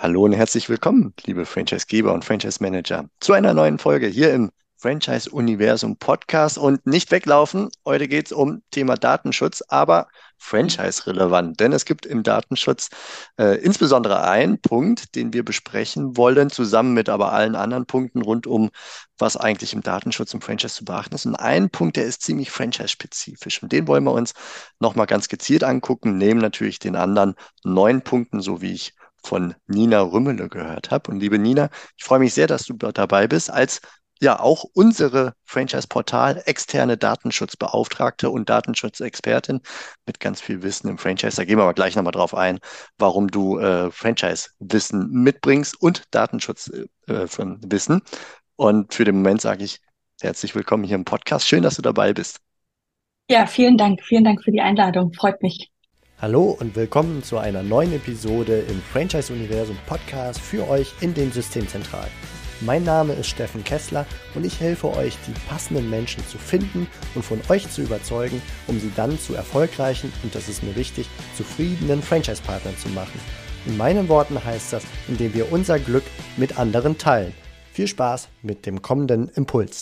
Hallo und herzlich willkommen, liebe Franchisegeber und Franchise-Manager, zu einer neuen Folge hier im Franchise-Universum Podcast. Und nicht weglaufen, heute geht es um Thema Datenschutz, aber franchise-relevant, denn es gibt im Datenschutz insbesondere einen Punkt, den wir besprechen wollen, zusammen mit aber allen anderen Punkten rund um, was eigentlich im Datenschutz im Franchise zu beachten ist. Und ein Punkt, der ist ziemlich franchise-spezifisch und den wollen wir uns nochmal ganz gezielt angucken, neben natürlich den anderen 9 Punkten, so wie ich von Nina Rümmele gehört habe. Und liebe Nina, ich freue mich sehr, dass du dort dabei bist, als ja auch unsere Franchise-Portal externe Datenschutzbeauftragte und Datenschutzexpertin mit ganz viel Wissen im Franchise. Da gehen wir aber gleich nochmal drauf ein, warum du Franchise-Wissen mitbringst und Datenschutzwissen. Und für den Moment sage ich herzlich willkommen hier im Podcast. Schön, dass du dabei bist. Ja, vielen Dank. Vielen Dank für die Einladung. Freut mich. Hallo und willkommen zu einer neuen Episode im Franchise-Universum Podcast für euch in den Systemzentralen. Mein Name ist Steffen Kessler und ich helfe euch, die passenden Menschen zu finden und von euch zu überzeugen, um sie dann zu erfolgreichen und, das ist mir wichtig, zufriedenen Franchise-Partnern zu machen. In meinen Worten heißt das, indem wir unser Glück mit anderen teilen. Viel Spaß mit dem kommenden Impuls.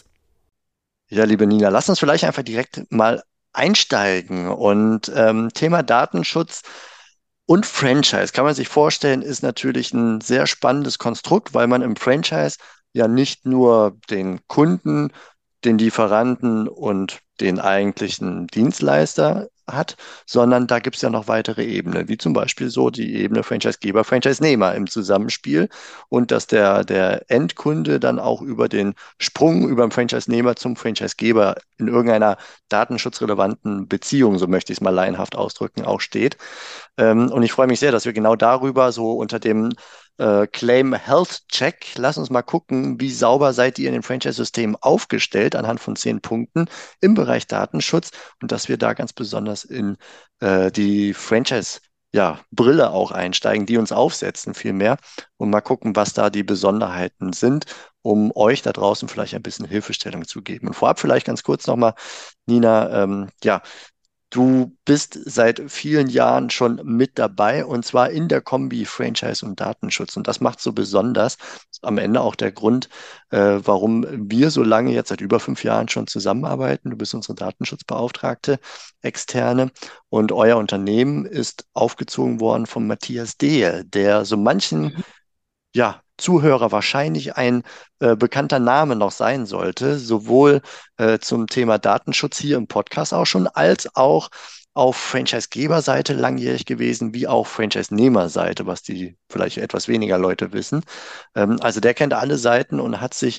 Ja, liebe Nina, lass uns vielleicht einfach direkt mal einsteigen. Und Thema Datenschutz und Franchise, kann man sich vorstellen, ist natürlich ein sehr spannendes Konstrukt, weil man im Franchise ja nicht nur den Kunden, den Lieferanten und den eigentlichen Dienstleister hat, sondern da gibt es ja noch weitere Ebenen, wie zum Beispiel so die Ebene Franchisegeber, Franchise-Nehmer im Zusammenspiel und dass der Endkunde dann auch über den Sprung über den Franchise-Nehmer zum Franchisegeber in irgendeiner datenschutzrelevanten Beziehung, so möchte ich es mal laienhaft ausdrücken, auch steht. Und ich freue mich sehr, dass wir genau darüber so unter dem Claim Health Check, lass uns mal gucken, wie sauber seid ihr in den Franchise-Systemen aufgestellt anhand von 10 Punkten im Bereich Datenschutz und dass wir da ganz besonders in die Franchise ja, Brille auch einsteigen, die uns aufsetzen vielmehr und mal gucken, was da die Besonderheiten sind, um euch da draußen vielleicht ein bisschen Hilfestellung zu geben. Und vorab vielleicht ganz kurz nochmal, Nina, ja, du bist seit vielen Jahren schon mit dabei und zwar in der Kombi Franchise und Datenschutz. Und das macht so besonders. Das ist am Ende auch der Grund, warum wir so lange jetzt seit über 5 Jahren schon zusammenarbeiten. Du bist unsere Datenschutzbeauftragte, externe. Und euer Unternehmen ist aufgezogen worden von Matthias Dehl, der so manchen ja, Zuhörer wahrscheinlich ein bekannter Name noch sein sollte, sowohl zum Thema Datenschutz hier im Podcast auch schon, als auch auf Franchise-Geberseite langjährig gewesen, wie auch Franchise-Nehmerseite, was die vielleicht etwas weniger Leute wissen. Also der kennt alle Seiten und hat sich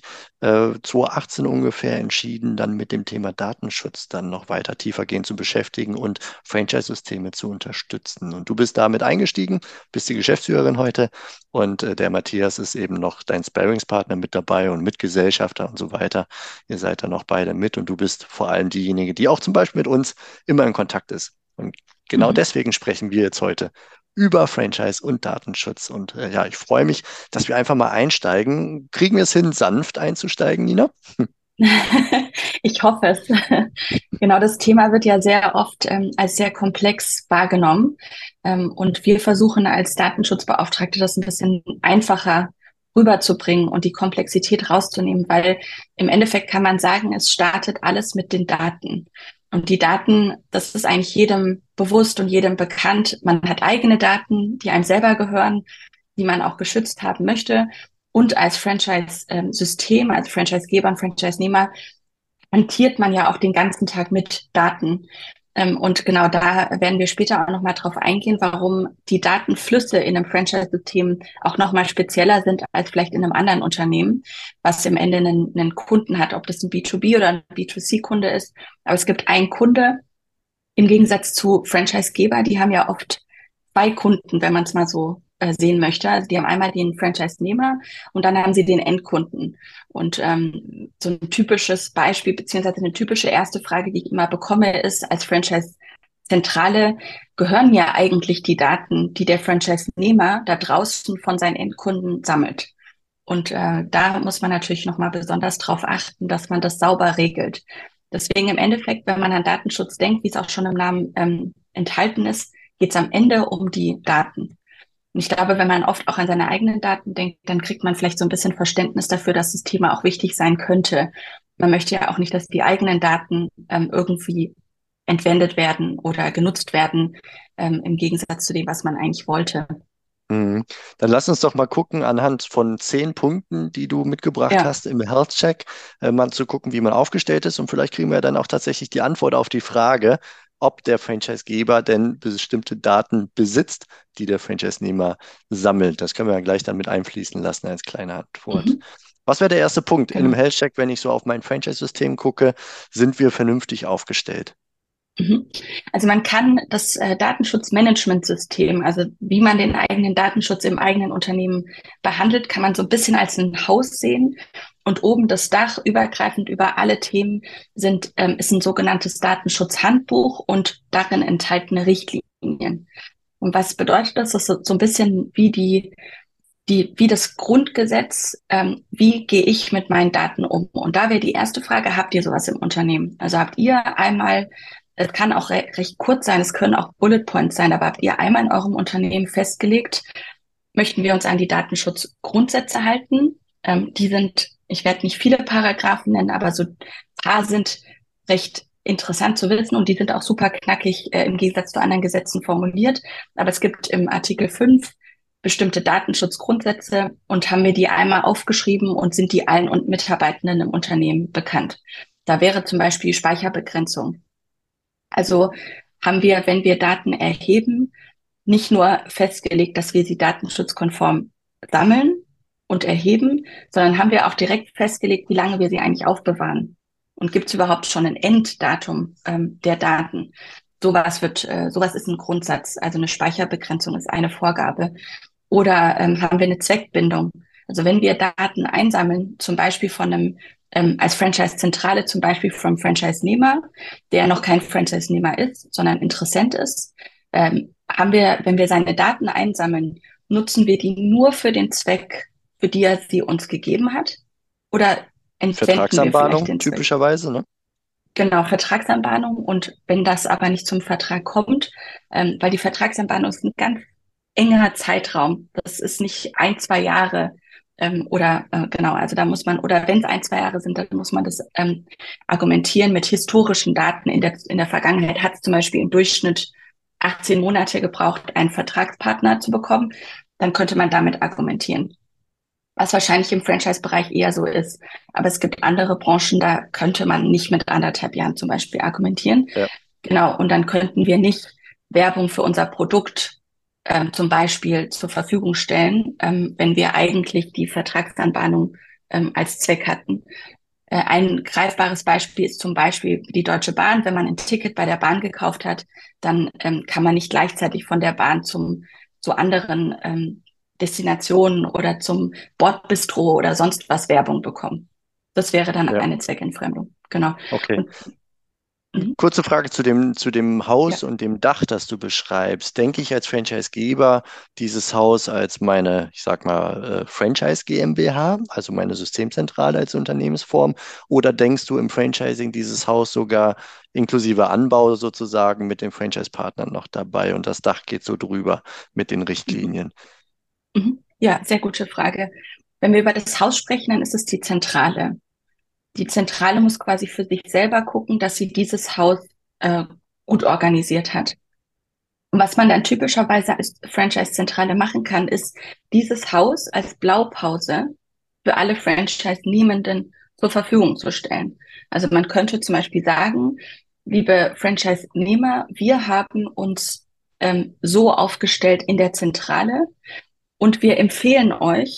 2018 ungefähr entschieden, dann mit dem Thema Datenschutz dann noch weiter tiefergehend zu beschäftigen und Franchise-Systeme zu unterstützen. Und du bist damit eingestiegen, bist die Geschäftsführerin heute. Und der Matthias ist eben noch dein Sparringspartner mit dabei und Mitgesellschafter und so weiter. Ihr seid da noch beide mit und du bist vor allem diejenige, die auch zum Beispiel mit uns immer in Kontakt ist. Und genau Mhm. deswegen sprechen wir jetzt heute über Franchise und Datenschutz. Und ja, ich freue mich, dass wir einfach mal einsteigen. Kriegen wir es hin, sanft einzusteigen, Nina? Ich hoffe es. Genau, das Thema wird ja sehr oft als sehr komplex wahrgenommen. Und wir versuchen als Datenschutzbeauftragte das ein bisschen einfacher rüberzubringen und die Komplexität rauszunehmen, weil im Endeffekt kann man sagen, es startet alles mit den Daten. Und die Daten, das ist eigentlich jedem bewusst und jedem bekannt. Man hat eigene Daten, die einem selber gehören, die man auch geschützt haben möchte. Und als Franchise-System, als Franchisegeber und Franchise-Nehmer hantiert man ja auch den ganzen Tag mit Daten. Und genau da werden wir später auch nochmal drauf eingehen, warum die Datenflüsse in einem Franchise-System auch nochmal spezieller sind als vielleicht in einem anderen Unternehmen, was im Ende einen Kunden hat, ob das ein B2B oder ein B2C-Kunde ist. Aber es gibt einen Kunde im Gegensatz zu Franchise-Geber, die haben ja oft zwei Kunden, wenn man es mal so sehen möchte. Also die haben einmal den Franchise-Nehmer und dann haben sie den Endkunden. Und so ein typisches Beispiel, beziehungsweise eine typische erste Frage, die ich immer bekomme, ist als Franchise-Zentrale, gehören ja eigentlich die Daten, die der Franchise-Nehmer da draußen von seinen Endkunden sammelt. Und da muss man natürlich nochmal besonders drauf achten, dass man das sauber regelt. Deswegen im Endeffekt, wenn man an Datenschutz denkt, wie es auch schon im Namen enthalten ist, geht es am Ende um die Daten. Und ich glaube, wenn man oft auch an seine eigenen Daten denkt, dann kriegt man vielleicht so ein bisschen Verständnis dafür, dass das Thema auch wichtig sein könnte. Man möchte ja auch nicht, dass die eigenen Daten irgendwie entwendet werden oder genutzt werden, im Gegensatz zu dem, was man eigentlich wollte. Mhm. Dann lass uns doch mal gucken, anhand von 10 Punkten, die du mitgebracht Ja. hast im Health Check, mal zu gucken, wie man aufgestellt ist. Und vielleicht kriegen wir dann auch tatsächlich die Antwort auf die Frage, ob der Franchisegeber denn bestimmte Daten besitzt, die der Franchise-Nehmer sammelt. Das können wir ja gleich dann mit einfließen lassen als kleine Antwort. Mhm. Was wäre der erste Punkt? In einem Genau. Health Check, wenn ich so auf mein Franchise-System gucke, sind wir vernünftig aufgestellt? Mhm. Also man kann das Datenschutzmanagementsystem, also wie man den eigenen Datenschutz im eigenen Unternehmen behandelt, kann man so ein bisschen als ein Haus sehen. Und oben das Dach, übergreifend über alle Themen, ist ein sogenanntes Datenschutzhandbuch und darin enthaltene Richtlinien. Und was bedeutet das? Das ist so ein bisschen wie das Grundgesetz, wie gehe ich mit meinen Daten um? Und da wäre die erste Frage, habt ihr sowas im Unternehmen? Also habt ihr einmal, es kann auch recht kurz sein, es können auch Bullet Points sein, aber habt ihr einmal in eurem Unternehmen festgelegt, möchten wir uns an die Datenschutzgrundsätze halten? Die sind, ich werde nicht viele Paragraphen nennen, aber so ein paar sind recht interessant zu wissen und die sind auch super knackig im Gegensatz zu anderen Gesetzen formuliert. Aber es gibt im Artikel 5 bestimmte Datenschutzgrundsätze und haben wir die einmal aufgeschrieben und sind die allen und Mitarbeitenden im Unternehmen bekannt. Da wäre zum Beispiel Speicherbegrenzung. Also haben wir, wenn wir Daten erheben, nicht nur festgelegt, dass wir sie datenschutzkonform sammeln und erheben, sondern haben wir auch direkt festgelegt, wie lange wir sie eigentlich aufbewahren. Und gibt es überhaupt schon ein Enddatum der Daten? Sowas ist ein Grundsatz. Also eine Speicherbegrenzung ist eine Vorgabe. Oder haben wir eine Zweckbindung? Also wenn wir Daten einsammeln, zum Beispiel von einem als Franchise-Zentrale, zum Beispiel vom Franchise-Nehmer, der noch kein Franchise-Nehmer ist, sondern Interessent ist, haben wir, wenn wir seine Daten einsammeln, nutzen wir die nur für den Zweck, für die er sie uns gegeben hat? Oder entwenden wir vielleicht Vertragsanbahnung den Zweck? typischerweise, ne? Genau, Vertragsanbahnung. Und wenn das aber nicht zum Vertrag kommt, weil die Vertragsanbahnung ist ein ganz enger Zeitraum. Das ist nicht ein, 2 Jahre genau, also da muss man, oder wenn es ein, 2 Jahre sind, dann muss man das argumentieren mit historischen Daten. In der Vergangenheit hat es zum Beispiel im Durchschnitt 18 Monate gebraucht, einen Vertragspartner zu bekommen. Dann könnte man damit argumentieren. Was wahrscheinlich im Franchise-Bereich eher so ist. Aber es gibt andere Branchen, da könnte man nicht mit 1,5 Jahren zum Beispiel argumentieren. Ja. Genau, und dann könnten wir nicht Werbung für unser Produkt zum Beispiel zur Verfügung stellen, wenn wir eigentlich die Vertragsanbahnung als Zweck hatten. Ein greifbares Beispiel ist zum Beispiel die Deutsche Bahn. Wenn man ein Ticket bei der Bahn gekauft hat, dann kann man nicht gleichzeitig von der Bahn zu anderen Destinationen oder zum Bordbistro oder sonst was Werbung bekommen. Das wäre dann Ja, eine Zweckentfremdung. Genau. okay. Und, Kurze Frage zu dem Haus ja. und dem Dach, das du beschreibst. Denke ich als Franchisegeber dieses Haus als meine, ich sag mal, Franchise GmbH, also meine Systemzentrale als Unternehmensform, oder denkst du im Franchising dieses Haus sogar inklusive Anbau sozusagen mit den Franchise-Partnern noch dabei und das Dach geht so drüber mit den Mhm. Richtlinien? Mhm. Ja, sehr gute Frage. Wenn wir über das Haus sprechen, dann ist es die Zentrale. Die Zentrale muss quasi für sich selber gucken, dass sie dieses Haus äh, gut organisiert hat. Und was man dann typischerweise als Franchise-Zentrale machen kann, ist dieses Haus als Blaupause für alle Franchise-Nehmenden zur Verfügung zu stellen. Also man könnte zum Beispiel sagen, liebe Franchise-Nehmer, wir haben uns so aufgestellt in der Zentrale und wir empfehlen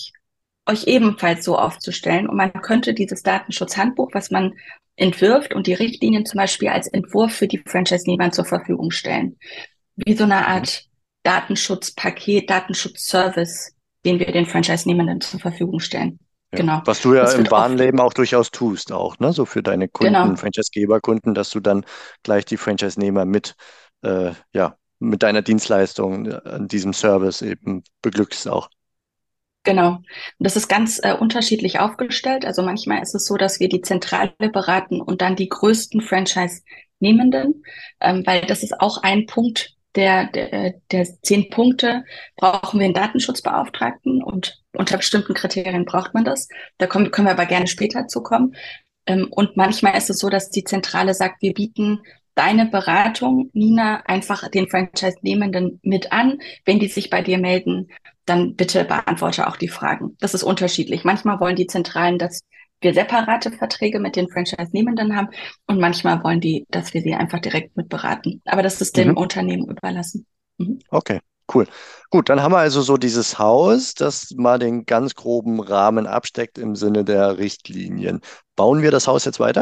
euch ebenfalls so aufzustellen. Und man könnte dieses Datenschutzhandbuch, was man entwirft und die Richtlinien zum Beispiel als Entwurf für die Franchise-Nehmer zur Verfügung stellen. Wie so eine Mhm. Art Datenschutzpaket, Datenschutzservice, den wir den Franchise-Nehmenden zur Verfügung stellen. Ja. Genau. Was du ja Das im wird wahren oft, Leben auch durchaus tust, auch, ne? So für deine Kunden, genau, Franchise-Geber-Kunden, dass du dann gleich die Franchise-Nehmer ja, mit deiner Dienstleistung an diesem Service eben beglückst auch. genau. Und das ist ganz unterschiedlich aufgestellt. Also manchmal ist es so, dass wir die Zentrale beraten und dann die größten Franchise-Nehmenden, weil das ist auch ein Punkt, der 10 Punkte brauchen wir einen Datenschutzbeauftragten und unter bestimmten Kriterien braucht man das. Können wir aber gerne später zukommen. Und manchmal ist es so, dass die Zentrale sagt, wir bieten deine Beratung, Nina, einfach den Franchise-Nehmenden mit an. Wenn die sich bei dir melden, dann bitte beantworte auch die Fragen. Das ist unterschiedlich. Manchmal wollen die Zentralen, dass wir separate Verträge mit den Franchise-Nehmenden haben und manchmal wollen die, dass wir sie einfach direkt mit beraten. Aber das ist dem Unternehmen überlassen. Okay, cool. Gut, dann haben wir also so dieses Haus, das mal den ganz groben Rahmen absteckt im Sinne der Richtlinien. Bauen wir das Haus jetzt weiter?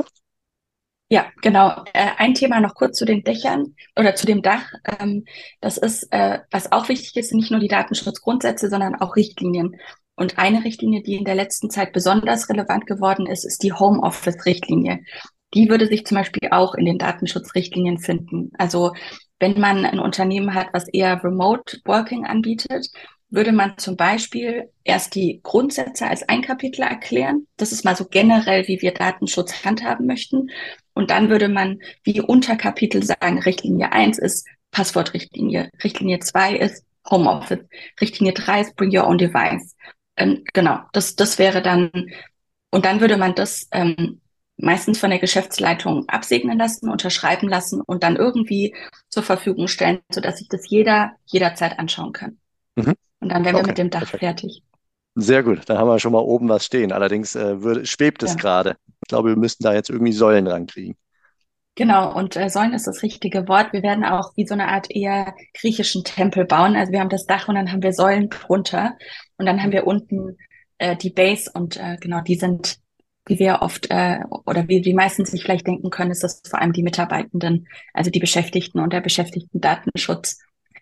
Ja, genau. Ein Thema noch kurz zu den Dächern oder zu dem Dach. Das ist, was auch wichtig ist, nicht nur die Datenschutzgrundsätze, sondern auch Richtlinien. Und eine Richtlinie, die in der letzten Zeit besonders relevant geworden ist, ist die Homeoffice-Richtlinie. Die würde sich zum Beispiel auch in den Datenschutzrichtlinien finden. Also wenn man ein Unternehmen hat, was eher Remote Working anbietet, würde man zum Beispiel erst die Grundsätze als ein Kapitel erklären. Das ist mal so generell, wie wir Datenschutz handhaben möchten. Und dann würde man wie Unterkapitel sagen, Richtlinie 1 ist Passwortrichtlinie, Richtlinie 2 ist Homeoffice, Richtlinie 3 ist Bring Your Own Device. Genau, das wäre dann, und dann würde man das meistens von der Geschäftsleitung absegnen lassen, unterschreiben lassen und dann irgendwie zur Verfügung stellen, sodass sich das jeder jederzeit anschauen kann. Mhm. Und dann wären wir Okay, mit dem Dach perfekt. fertig. Sehr gut, dann haben wir schon mal oben was stehen. Allerdings schwebt es Ja. gerade. Ich glaube, wir müssten da jetzt irgendwie Säulen rankriegen. Genau, und Säulen ist das richtige Wort. Wir werden auch wie so eine Art eher griechischen Tempel bauen. Also wir haben das Dach und dann haben wir Säulen drunter und dann haben wir unten die Base und genau, die sind, wie wir oft oder wie die meisten sich vielleicht denken können, ist das vor allem die Mitarbeitenden, also die Beschäftigten und der Beschäftigten-Datenschutz.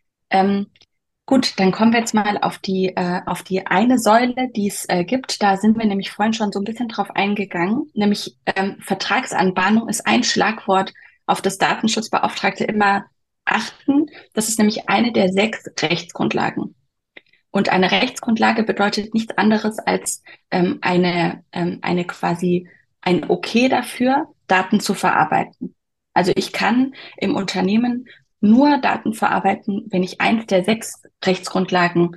Gut, dann kommen wir jetzt mal auf die eine Säule, die es gibt. Da sind wir nämlich vorhin schon so ein bisschen drauf eingegangen, nämlich Vertragsanbahnung ist ein Schlagwort, auf das Datenschutzbeauftragte immer achten. Das ist nämlich eine der 6 Rechtsgrundlagen. Und eine Rechtsgrundlage bedeutet nichts anderes als eine quasi ein Okay dafür, Daten zu verarbeiten. Also ich kann im Unternehmen nur Daten verarbeiten, wenn ich eins der 6 Rechtsgrundlagen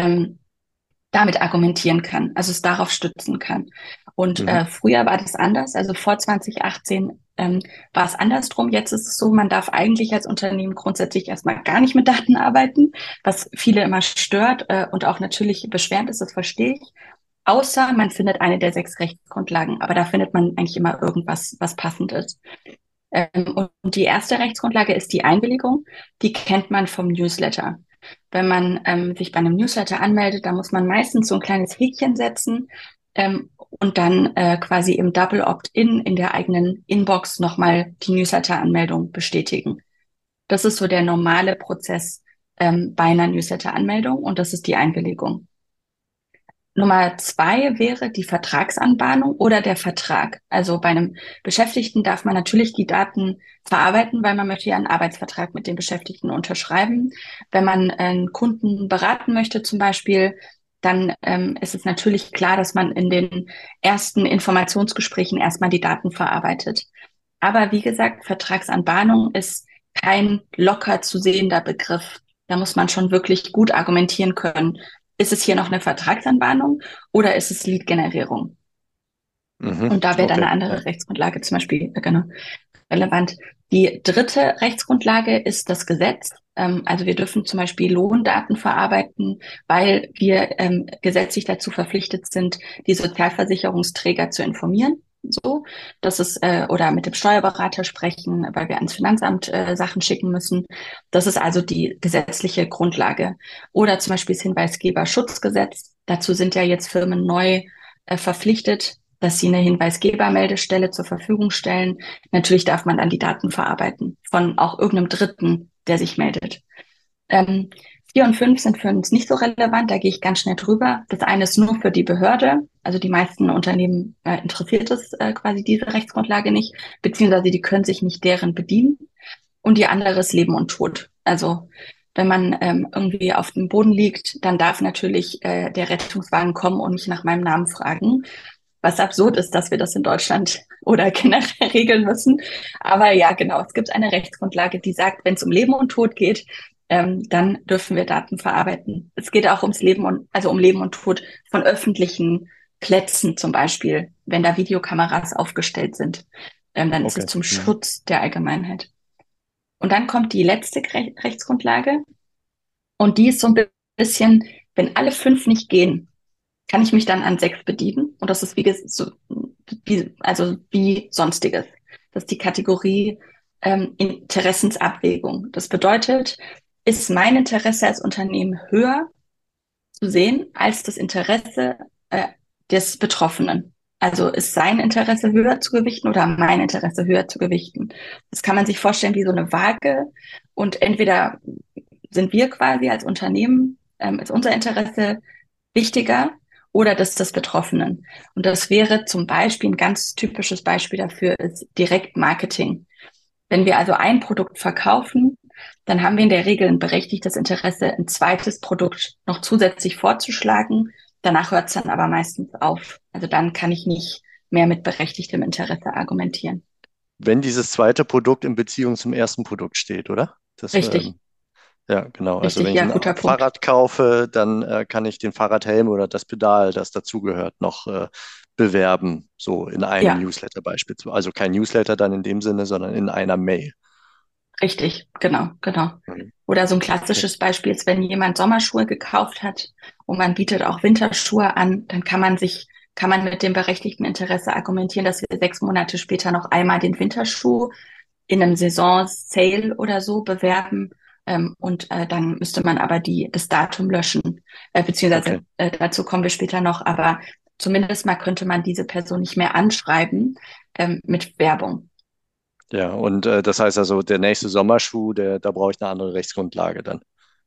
damit argumentieren kann, also es darauf stützen kann. Und früher war das anders, also vor 2018 war es andersrum. Jetzt ist es so, man darf eigentlich als Unternehmen grundsätzlich erstmal gar nicht mit Daten arbeiten, was viele immer stört und auch natürlich beschwerend ist, das verstehe ich. Außer man findet eine der 6 Rechtsgrundlagen, aber da findet man eigentlich immer irgendwas, was passend ist. Und die erste Rechtsgrundlage ist die Einwilligung. Die kennt man vom Newsletter. Wenn man sich bei einem Newsletter anmeldet, da muss man meistens so ein kleines Häkchen setzen und dann quasi im Double Opt-in in der eigenen Inbox nochmal die Newsletter-Anmeldung bestätigen. Das ist so der normale Prozess bei einer Newsletter-Anmeldung und das ist die Einwilligung. Nummer 2 wäre die Vertragsanbahnung oder der Vertrag. Also bei einem Beschäftigten darf man natürlich die Daten verarbeiten, weil man möchte ja einen Arbeitsvertrag mit den Beschäftigten unterschreiben. Wenn man einen Kunden beraten möchte zum Beispiel, dann ist es natürlich klar, dass man in den ersten Informationsgesprächen erstmal die Daten verarbeitet. Aber wie gesagt, Vertragsanbahnung ist kein locker zu sehender Begriff. Da muss man schon wirklich gut argumentieren können. Ist es hier noch eine Vertragsanbahnung oder ist es Lead-Generierung? Und da wäre dann eine andere Rechtsgrundlage zum Beispiel genau, relevant. Die dritte Rechtsgrundlage ist das Gesetz. Also wir dürfen zum Beispiel Lohndaten verarbeiten, weil wir gesetzlich dazu verpflichtet sind, die Sozialversicherungsträger zu informieren. So, das ist, oder mit dem Steuerberater sprechen, weil wir ans Finanzamt Sachen schicken müssen. Das ist also die gesetzliche Grundlage. Oder zum Beispiel das Hinweisgeberschutzgesetz. Dazu sind ja jetzt Firmen neu verpflichtet, dass sie eine Hinweisgebermeldestelle zur Verfügung stellen. Natürlich darf man dann die Daten verarbeiten von auch irgendeinem Dritten, der sich meldet. 4 und 5 sind für uns nicht so relevant, da gehe ich ganz schnell drüber. Das eine ist nur für die Behörde, also die meisten Unternehmen interessiert es quasi diese Rechtsgrundlage nicht, beziehungsweise die können sich nicht deren bedienen. Und die andere ist Leben und Tod. Also wenn man irgendwie auf dem Boden liegt, dann darf natürlich der Rettungswagen kommen und mich nach meinem Namen fragen. Was absurd ist, dass wir das in Deutschland oder generell regeln müssen. Aber ja, genau, es gibt eine Rechtsgrundlage, die sagt, wenn es um Leben und Tod geht, dann dürfen wir Daten verarbeiten. Es geht auch ums Leben also um Leben und Tod von öffentlichen Plätzen zum Beispiel, wenn da Videokameras aufgestellt sind, dann ist es Okay. zum Schutz der Allgemeinheit. Und dann kommt die letzte Rechtsgrundlage und die ist so ein bisschen, wenn alle 5 nicht gehen, kann ich mich dann an 6 bedienen. Und das ist also wie Sonstiges. Das ist die Kategorie Interessensabwägung. Das bedeutet, ist mein Interesse als Unternehmen höher zu sehen als das Interesse des Betroffenen? Also ist sein Interesse höher zu gewichten oder mein Interesse höher zu gewichten? Das kann man sich vorstellen wie so eine Waage. Und entweder sind wir quasi als Unternehmen, ist unser Interesse wichtiger oder das des Betroffenen. Und das wäre zum Beispiel ein ganz typisches Beispiel dafür ist Direktmarketing. Wenn wir also ein Produkt verkaufen, dann haben wir in der Regel ein berechtigtes Interesse, ein zweites Produkt noch zusätzlich vorzuschlagen. Danach hört es dann aber meistens auf. Also dann kann ich nicht mehr mit berechtigtem Interesse argumentieren. Wenn dieses zweite Produkt in Beziehung zum ersten Produkt steht, oder? Richtig, Ja, genau. Also richtig, wenn ich ja, ein guter Punkt. Fahrrad kaufe, dann kann ich den Fahrradhelm oder das Pedal, das dazugehört, noch bewerben, so in einem Ja, Newsletter beispielsweise. Also kein Newsletter dann in dem Sinne, sondern in einer Mail. richtig, genau, genau. Mhm. Oder so ein Okay. klassisches Beispiel ist, wenn jemand Sommerschuhe gekauft hat und man bietet auch Winterschuhe an, dann kann man mit dem berechtigten Interesse argumentieren, dass wir 6 Monate später noch einmal den Winterschuh in einem Saison-Sale oder so bewerben. Dann müsste man aber das Datum löschen. Okay. Dazu kommen wir später noch, aber zumindest mal könnte man diese Person nicht mehr anschreiben, mit Werbung. Ja, und das heißt also, der nächste Sommerschuh, da brauche ich eine andere Rechtsgrundlage dann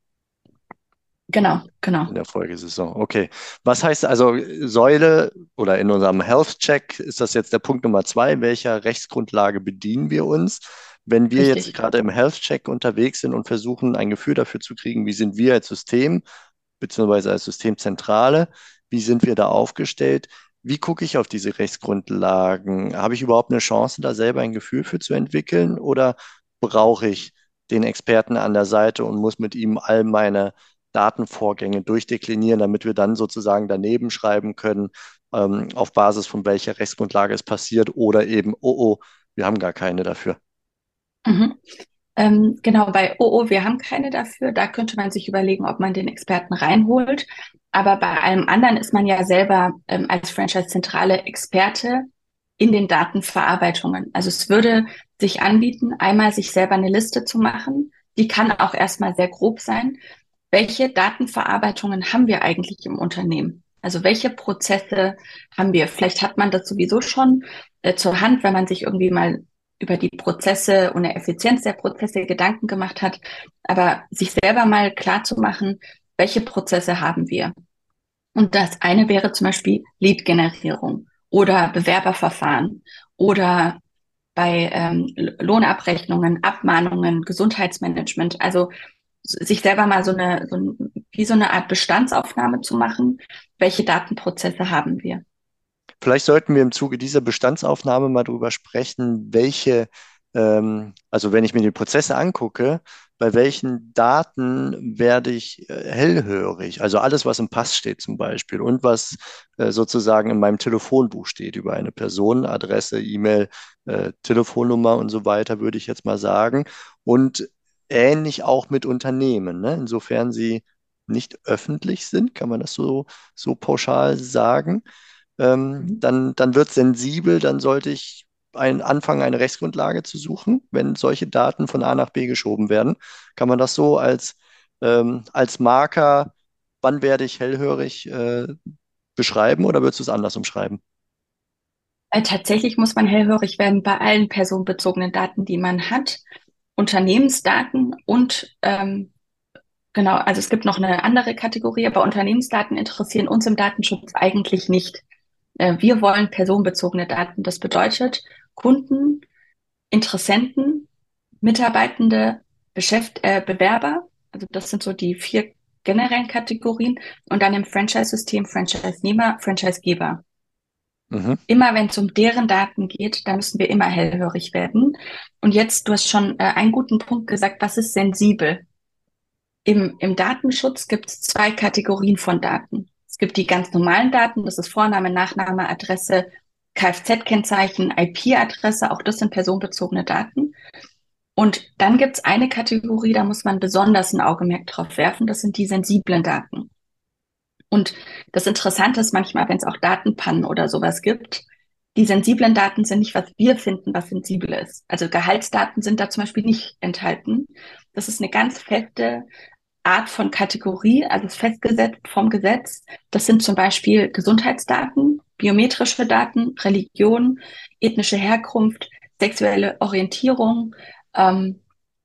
Genau, genau. in der Folgesaison. Okay. Was heißt also Säule oder in unserem Health Check ist das jetzt der Punkt Nummer 2? Welcher Rechtsgrundlage bedienen wir uns? Wenn wir jetzt Richtig. gerade im Health Check unterwegs sind und versuchen, ein Gefühl dafür zu kriegen, wie sind wir als System, beziehungsweise als Systemzentrale, wie sind wir da aufgestellt? Wie gucke ich auf diese Rechtsgrundlagen? Habe ich überhaupt eine Chance, da selber ein Gefühl für zu entwickeln oder brauche ich den Experten an der Seite und muss mit ihm all meine Datenvorgänge durchdeklinieren, damit wir dann sozusagen daneben schreiben können, auf Basis von welcher Rechtsgrundlage es passiert oder eben, oh, wir haben gar keine dafür. Mhm. Genau, bei wir haben keine dafür. Da könnte man sich überlegen, ob man den Experten reinholt. Aber bei allem anderen ist man ja selber als Franchise-Zentrale Experte in den Datenverarbeitungen. Also es würde sich anbieten, einmal sich selber eine Liste zu machen. Die kann auch erstmal sehr grob sein. Welche Datenverarbeitungen haben wir eigentlich im Unternehmen? Also welche Prozesse haben wir? Vielleicht hat man das sowieso schon zur Hand, wenn man sich irgendwie mal über die Prozesse und der Effizienz der Prozesse Gedanken gemacht hat, aber sich selber mal klar zu machen, welche Prozesse haben wir? Und das eine wäre zum Beispiel Lead-Generierung oder Bewerberverfahren oder bei Lohnabrechnungen, Abmahnungen, Gesundheitsmanagement. Also sich selber mal wie so eine Art Bestandsaufnahme zu machen, welche Datenprozesse haben wir. Vielleicht sollten wir im Zuge dieser Bestandsaufnahme mal drüber sprechen, also wenn ich mir die Prozesse angucke, bei welchen Daten werde ich hellhörig? Also alles, was im Pass steht zum Beispiel und was sozusagen in meinem Telefonbuch steht über eine Person, Adresse, E-Mail, Telefonnummer und so weiter, würde ich jetzt mal sagen. Und ähnlich auch mit Unternehmen, ne? Insofern sie nicht öffentlich sind, kann man das so pauschal sagen, Mhm. dann wird es sensibel, dann sollte ich anfangen, eine Rechtsgrundlage zu suchen, wenn solche Daten von A nach B geschoben werden. Kann man das so als Marker, wann werde ich hellhörig, beschreiben oder würdest du es anders umschreiben? Tatsächlich muss man hellhörig werden bei allen personenbezogenen Daten, die man hat, Unternehmensdaten und genau, also es gibt noch eine andere Kategorie, aber Unternehmensdaten interessieren uns im Datenschutz eigentlich nicht. Wir wollen personenbezogene Daten. Das bedeutet Kunden, Interessenten, Mitarbeitende, Bewerber. Also das sind so die 4 generellen Kategorien. Und dann im Franchise-System Franchise-Nehmer, Franchise-Geber. Mhm. Immer wenn es um deren Daten geht, da müssen wir immer hellhörig werden. Und jetzt, du hast schon einen guten Punkt gesagt, was ist sensibel? Im Datenschutz gibt es zwei Kategorien von Daten. Es gibt die ganz normalen Daten, das ist Vorname, Nachname, Adresse, Kfz-Kennzeichen, IP-Adresse, auch das sind personenbezogene Daten. Und dann gibt es eine Kategorie, da muss man besonders ein Augenmerk drauf werfen, das sind die sensiblen Daten. Und das Interessante ist manchmal, wenn es auch Datenpannen oder sowas gibt, die sensiblen Daten sind nicht, was wir finden, was sensibel ist. Also Gehaltsdaten sind da zum Beispiel nicht enthalten. Das ist eine ganz feste Art von Kategorie, also ist festgesetzt vom Gesetz. Das sind zum Beispiel Gesundheitsdaten, biometrische Daten, Religion, ethnische Herkunft, sexuelle Orientierung, ähm,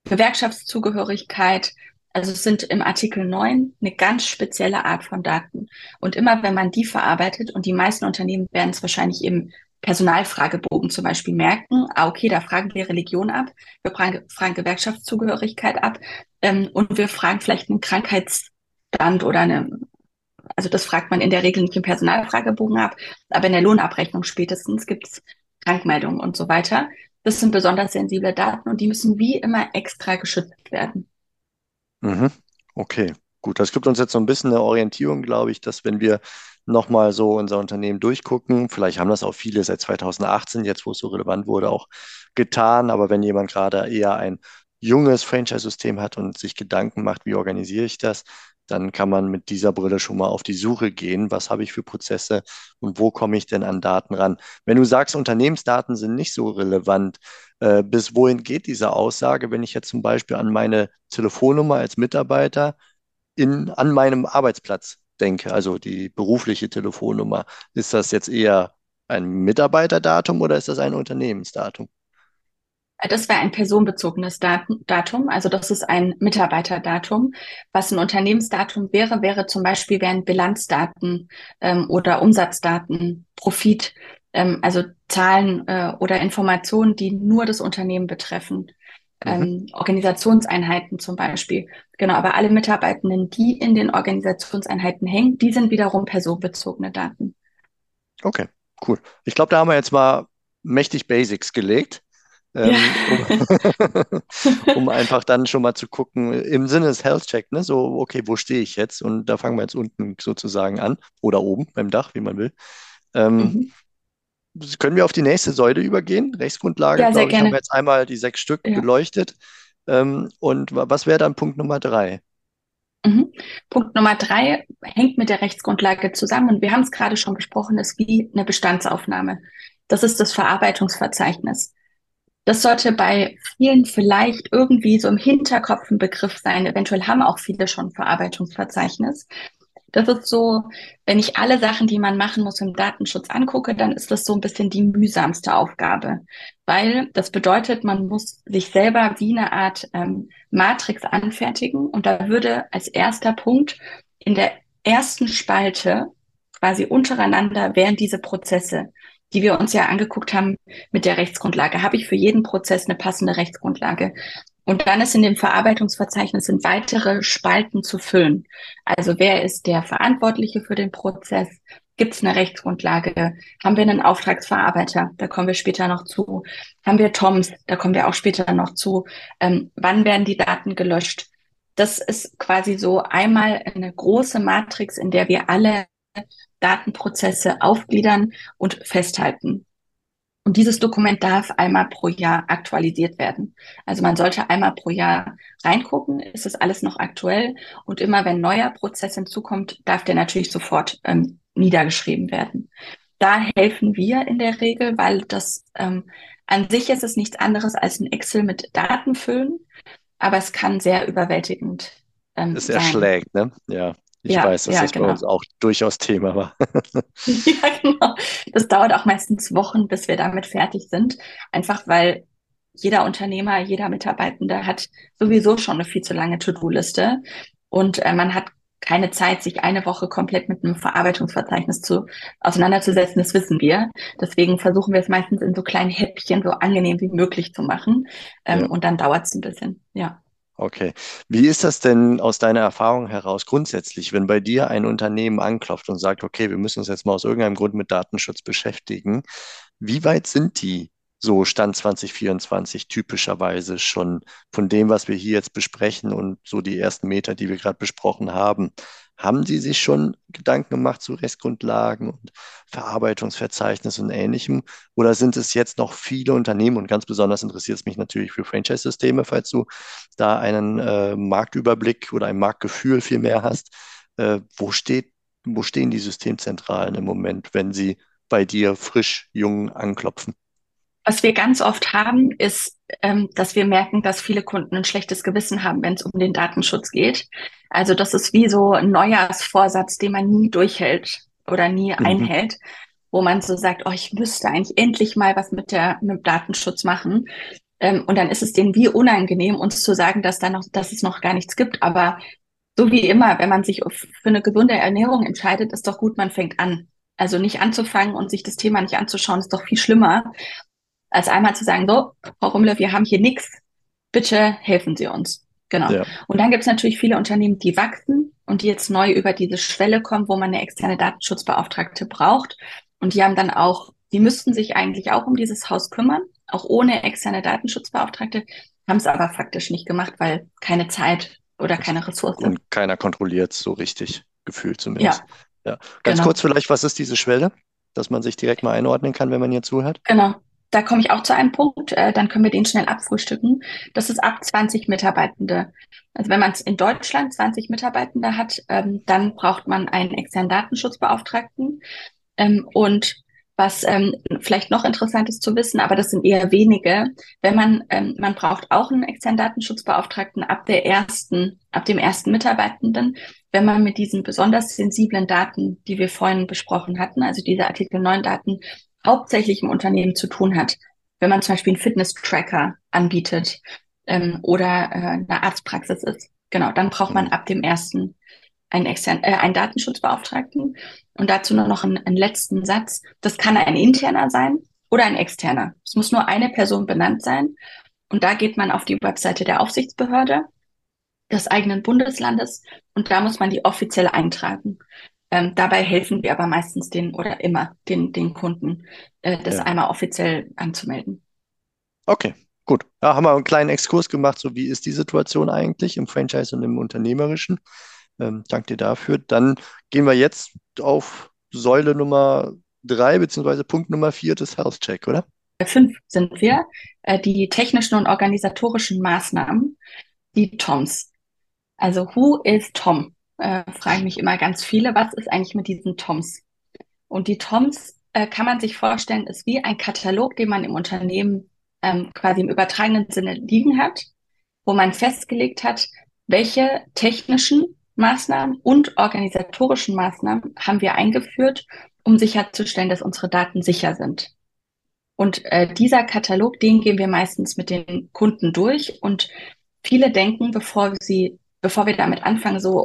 Gewerkschaftszugehörigkeit. Also es sind im Artikel 9 eine ganz spezielle Art von Daten. Und immer wenn man die verarbeitet, und die meisten Unternehmen werden es wahrscheinlich im Personalfragebogen zum Beispiel merken, okay, da fragen wir Religion ab, wir fragen Gewerkschaftszugehörigkeit ab, und wir fragen vielleicht einen Krankheitsstand oder also das fragt man in der Regel nicht im Personalfragebogen ab, aber in der Lohnabrechnung spätestens gibt es Krankmeldungen und so weiter. Das sind besonders sensible Daten und die müssen wie immer extra geschützt werden. Mhm. Okay, gut. Das gibt uns jetzt so ein bisschen eine Orientierung, glaube ich, dass wenn wir nochmal so unser Unternehmen durchgucken, vielleicht haben das auch viele seit 2018, jetzt wo es so relevant wurde, auch getan, aber wenn jemand gerade eher ein junges Franchise-System hat und sich Gedanken macht, wie organisiere ich das, dann kann man mit dieser Brille schon mal auf die Suche gehen, was habe ich für Prozesse und wo komme ich denn an Daten ran. Wenn du sagst, Unternehmensdaten sind nicht so relevant, bis wohin geht diese Aussage, wenn ich jetzt zum Beispiel an meine Telefonnummer als Mitarbeiter an meinem Arbeitsplatz denke, also die berufliche Telefonnummer? Ist das jetzt eher ein Mitarbeiterdatum oder ist das ein Unternehmensdatum? Das wäre ein personenbezogenes Datum, also das ist ein Mitarbeiterdatum. Was ein Unternehmensdatum wäre, wären Bilanzdaten oder Umsatzdaten, Profit, also Zahlen oder Informationen, die nur das Unternehmen betreffen. Mhm. Organisationseinheiten zum Beispiel. Genau, aber alle Mitarbeitenden, die in den Organisationseinheiten hängen, die sind wiederum personenbezogene Daten. Okay, cool. Ich glaube, da haben wir jetzt mal mächtig Basics gelegt. Ja. Um, um einfach dann schon mal zu gucken, im Sinne des Health Check, ne, so, okay, wo stehe ich jetzt? Und da fangen wir jetzt unten sozusagen an oder oben beim Dach, wie man will. Ähm, Mhm. Können wir auf die nächste Säule übergehen? Rechtsgrundlage, Ja, sehr glaube ich, haben wir gerne. jetzt einmal die 6 Stück Ja. beleuchtet. Und was wäre dann Punkt Nummer 3? Mhm. Punkt Nummer 3 hängt mit der Rechtsgrundlage zusammen und wir haben es gerade schon besprochen, ist wie eine Bestandsaufnahme. Das ist das Verarbeitungsverzeichnis. Das sollte bei vielen vielleicht irgendwie so im Hinterkopf ein Begriff sein. Eventuell haben auch viele schon ein Verarbeitungsverzeichnis. Das ist so, wenn ich alle Sachen, die man machen muss im Datenschutz angucke, dann ist das so ein bisschen die mühsamste Aufgabe, weil das bedeutet, man muss sich selber wie eine Art Matrix anfertigen und da würde als erster Punkt in der ersten Spalte quasi untereinander wären diese Prozesse, die wir uns ja angeguckt haben mit der Rechtsgrundlage. Habe ich für jeden Prozess eine passende Rechtsgrundlage? Und dann ist in dem Verarbeitungsverzeichnis sind weitere Spalten zu füllen. Also wer ist der Verantwortliche für den Prozess? Gibt es eine Rechtsgrundlage? Haben wir einen Auftragsverarbeiter? Da kommen wir später noch zu. Haben wir TOMS? Da kommen wir auch später noch zu. Wann werden die Daten gelöscht? Das ist quasi so einmal eine große Matrix, in der wir alle Datenprozesse aufgliedern und festhalten. Und dieses Dokument darf einmal pro Jahr aktualisiert werden. Also man sollte einmal pro Jahr reingucken, ist das alles noch aktuell? Und immer wenn ein neuer Prozess hinzukommt, darf der natürlich sofort niedergeschrieben werden. Da helfen wir in der Regel, weil das an sich ist es nichts anderes als ein Excel mit Daten füllen, aber es kann sehr überwältigend Es sein. erschlägt, ne? Ja, ich Ja, weiß, dass ja, das bei genau. uns auch durchaus Thema war. Ja, genau. Das dauert auch meistens Wochen, bis wir damit fertig sind. Einfach weil jeder Unternehmer, jeder Mitarbeitende hat sowieso schon eine viel zu lange To-Do-Liste. Und man hat keine Zeit, sich eine Woche komplett mit einem Verarbeitungsverzeichnis auseinanderzusetzen. Das wissen wir. Deswegen versuchen wir es meistens in so kleinen Häppchen so angenehm wie möglich zu machen. Ja. Und dann dauert es ein bisschen. Ja. Okay. Wie ist das denn aus deiner Erfahrung heraus grundsätzlich, wenn bei dir ein Unternehmen anklopft und sagt, okay, wir müssen uns jetzt mal aus irgendeinem Grund mit Datenschutz beschäftigen? Wie weit sind die? so Stand 2024 typischerweise schon von dem, was wir hier jetzt besprechen und so die ersten Meter, die wir gerade besprochen haben? Haben Sie sich schon Gedanken gemacht zu Rechtsgrundlagen und Verarbeitungsverzeichnis und Ähnlichem? Oder sind es jetzt noch viele Unternehmen und ganz besonders interessiert es mich natürlich für Franchise-Systeme, falls du da einen Marktüberblick oder ein Marktgefühl viel mehr hast. Wo stehen die Systemzentralen im Moment, wenn sie bei dir frisch, jung anklopfen? Was wir ganz oft haben, ist, dass wir merken, dass viele Kunden ein schlechtes Gewissen haben, wenn es um den Datenschutz geht. Also das ist wie so ein Neujahrsvorsatz, den man nie durchhält oder nie Mhm. einhält, wo man so sagt, oh, ich müsste eigentlich endlich mal was mit dem Datenschutz machen. Und dann ist es denen wie unangenehm, uns zu sagen, dass es noch gar nichts gibt. Aber so wie immer, wenn man sich für eine gesunde Ernährung entscheidet, ist doch gut, man fängt an. Also nicht anzufangen und sich das Thema nicht anzuschauen, ist doch viel schlimmer, als einmal zu sagen, so, Frau Rummler, wir haben hier nichts, bitte helfen Sie uns. Genau. Ja, Und dann gibt es natürlich viele Unternehmen, die wachsen und die jetzt neu über diese Schwelle kommen, wo man eine externe Datenschutzbeauftragte braucht. Und die haben dann auch, die müssten sich eigentlich auch um dieses Haus kümmern, auch ohne externe Datenschutzbeauftragte, haben es aber faktisch nicht gemacht, weil keine Zeit oder keine Ressource. und keiner kontrolliert so richtig, gefühlt zumindest. Ja, Ja. Ganz genau. kurz vielleicht, was ist diese Schwelle, dass man sich direkt mal einordnen kann, wenn man hier zuhört? Genau. Da komme ich auch zu einem Punkt, dann können wir den schnell abfrühstücken. Das ist ab 20 Mitarbeitende. Also wenn man es in Deutschland 20 Mitarbeitende hat, dann braucht man einen externen Datenschutzbeauftragten. Und was vielleicht noch interessant ist zu wissen, aber das sind eher wenige, man braucht auch einen externen Datenschutzbeauftragten ab dem ersten Mitarbeitenden, wenn man mit diesen besonders sensiblen Daten, die wir vorhin besprochen hatten, also diese Artikel 9 Daten, hauptsächlich im Unternehmen zu tun hat. Wenn man zum Beispiel einen Fitness-Tracker anbietet oder eine Arztpraxis ist. Genau, dann braucht man Mhm. ab dem ersten einen Datenschutzbeauftragten. Und dazu nur noch einen letzten Satz. Das kann ein interner sein oder ein externer. Es muss nur eine Person benannt sein. Und da geht man auf die Webseite der Aufsichtsbehörde des eigenen Bundeslandes und da muss man die offiziell eintragen. Dabei helfen wir aber meistens oder immer den Kunden, das Ja. einmal offiziell anzumelden. Okay, gut. Ja, haben wir einen kleinen Exkurs gemacht, so wie ist die Situation eigentlich im Franchise und im Unternehmerischen. Danke dir dafür. Dann gehen wir jetzt auf Säule Nummer 3 beziehungsweise Punkt Nummer 4 des Health Check, oder? Bei 5 sind wir, die technischen und organisatorischen Maßnahmen, die TOMs. Also who is Tom? Fragen mich immer ganz viele, was ist eigentlich mit diesen TOMs? Und die TOMs kann man sich vorstellen, ist wie ein Katalog, den man im Unternehmen quasi im übertragenen Sinne liegen hat, wo man festgelegt hat, welche technischen Maßnahmen und organisatorischen Maßnahmen haben wir eingeführt, um sicherzustellen, dass unsere Daten sicher sind. Und dieser Katalog, den gehen wir meistens mit den Kunden durch und viele denken, bevor wir damit anfangen, so,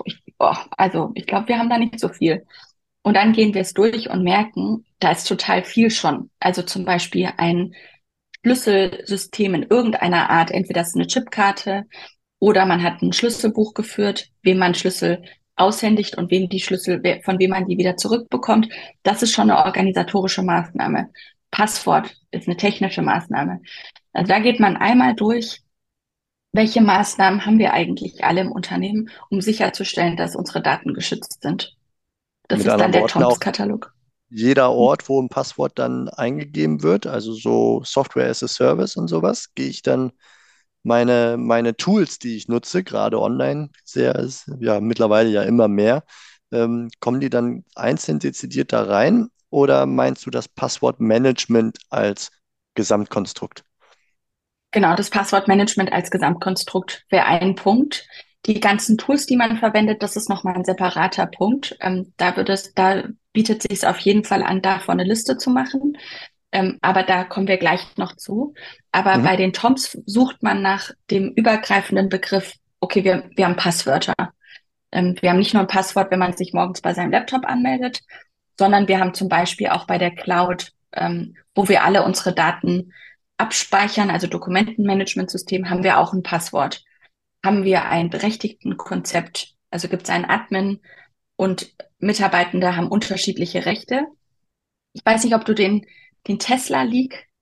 also ich glaube, wir haben da nicht so viel. Und dann gehen wir es durch und merken, da ist total viel schon. Also zum Beispiel ein Schlüsselsystem in irgendeiner Art. Entweder das ist eine Chipkarte oder man hat ein Schlüsselbuch geführt, wem man Schlüssel aushändigt und von wem man die wieder zurückbekommt. Das ist schon eine organisatorische Maßnahme. Passwort ist eine technische Maßnahme. Also da geht man einmal durch, welche Maßnahmen haben wir eigentlich alle im Unternehmen, um sicherzustellen, dass unsere Daten geschützt sind. Das Mit ist dann anderen der Worten auch TOMS-Katalog. jeder Ort, wo ein Passwort dann eingegeben wird, also so Software as a Service und sowas, gehe ich dann meine Tools, die ich nutze, gerade online, ja, mittlerweile ja immer mehr, kommen die dann einzeln dezidiert da rein oder meinst du das Passwortmanagement als Gesamtkonstrukt? Genau, das Passwortmanagement als Gesamtkonstrukt wäre ein Punkt. Die ganzen Tools, die man verwendet, das ist nochmal ein separater Punkt. Da bietet sich es auf jeden Fall an, davon eine Liste zu machen. Aber da kommen wir gleich noch zu. Aber Mhm. bei den TOMs sucht man nach dem übergreifenden Begriff, okay, wir haben Passwörter. Wir haben nicht nur ein Passwort, wenn man sich morgens bei seinem Laptop anmeldet, sondern wir haben zum Beispiel auch bei der Cloud, wo wir alle unsere Daten abspeichern, also Dokumentenmanagementsystem, haben wir auch ein Passwort. Haben wir ein Berechtigtenkonzept, also gibt es einen Admin und Mitarbeitende haben unterschiedliche Rechte. Ich weiß nicht, ob du den Tesla-Leak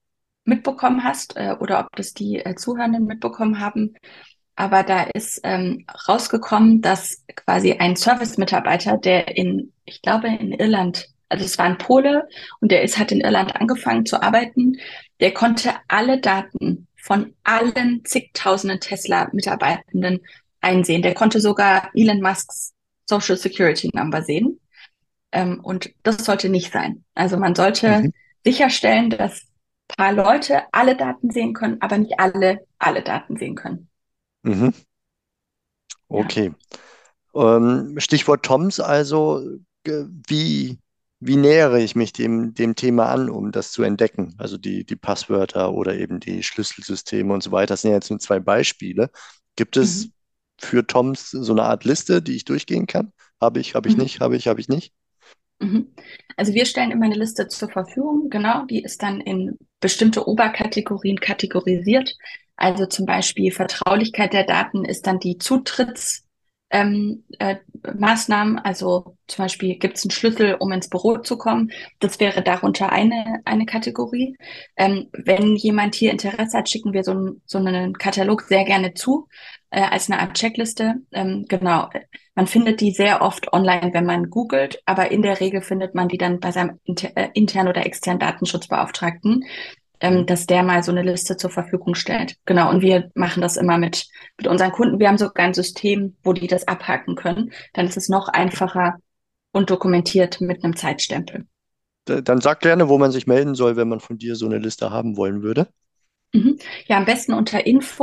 mitbekommen hast oder ob das die Zuhörenden mitbekommen haben. Aber da ist rausgekommen, dass quasi ein Service-Mitarbeiter, der ich glaube, in Irland, also es war ein Pole und hat in Irland angefangen zu arbeiten, der konnte alle Daten von allen zigtausenden Tesla-Mitarbeitenden einsehen. Der konnte sogar Elon Musks Social Security Number sehen. Und das sollte nicht sein. Also man sollte Mhm. sicherstellen, dass ein paar Leute alle Daten sehen können, aber nicht alle Daten sehen können. Mhm. Ja. Okay. Stichwort Toms, also wie, wie nähere ich mich dem Thema an, um das zu entdecken? Also die Passwörter oder eben die Schlüsselsysteme und so weiter. Das sind ja jetzt nur zwei Beispiele. Gibt Mhm. es für Toms so eine Art Liste, die ich durchgehen kann? Habe ich Mhm. nicht, habe ich nicht? Mhm. Also wir stellen immer eine Liste zur Verfügung, genau, die ist dann in bestimmte Oberkategorien kategorisiert. Also zum Beispiel Vertraulichkeit der Daten ist dann die Zutritts Maßnahmen, also zum Beispiel gibt es einen Schlüssel, um ins Büro zu kommen. Das wäre darunter eine Kategorie. Wenn jemand hier Interesse hat, schicken wir so einen Katalog sehr gerne zu, als eine Art Checkliste. Genau, man findet die sehr oft online, wenn man googelt, aber in der Regel findet man die dann bei seinem internen oder externen Datenschutzbeauftragten, Mhm. dass der mal so eine Liste zur Verfügung stellt. Genau, und wir machen das immer mit unseren Kunden. Wir haben sogar ein System, wo die das abhaken können. Dann ist es noch einfacher und dokumentiert mit einem Zeitstempel. Dann sag gerne, wo man sich melden soll, wenn man von dir so eine Liste haben wollen würde. Mhm. Ja, am besten unter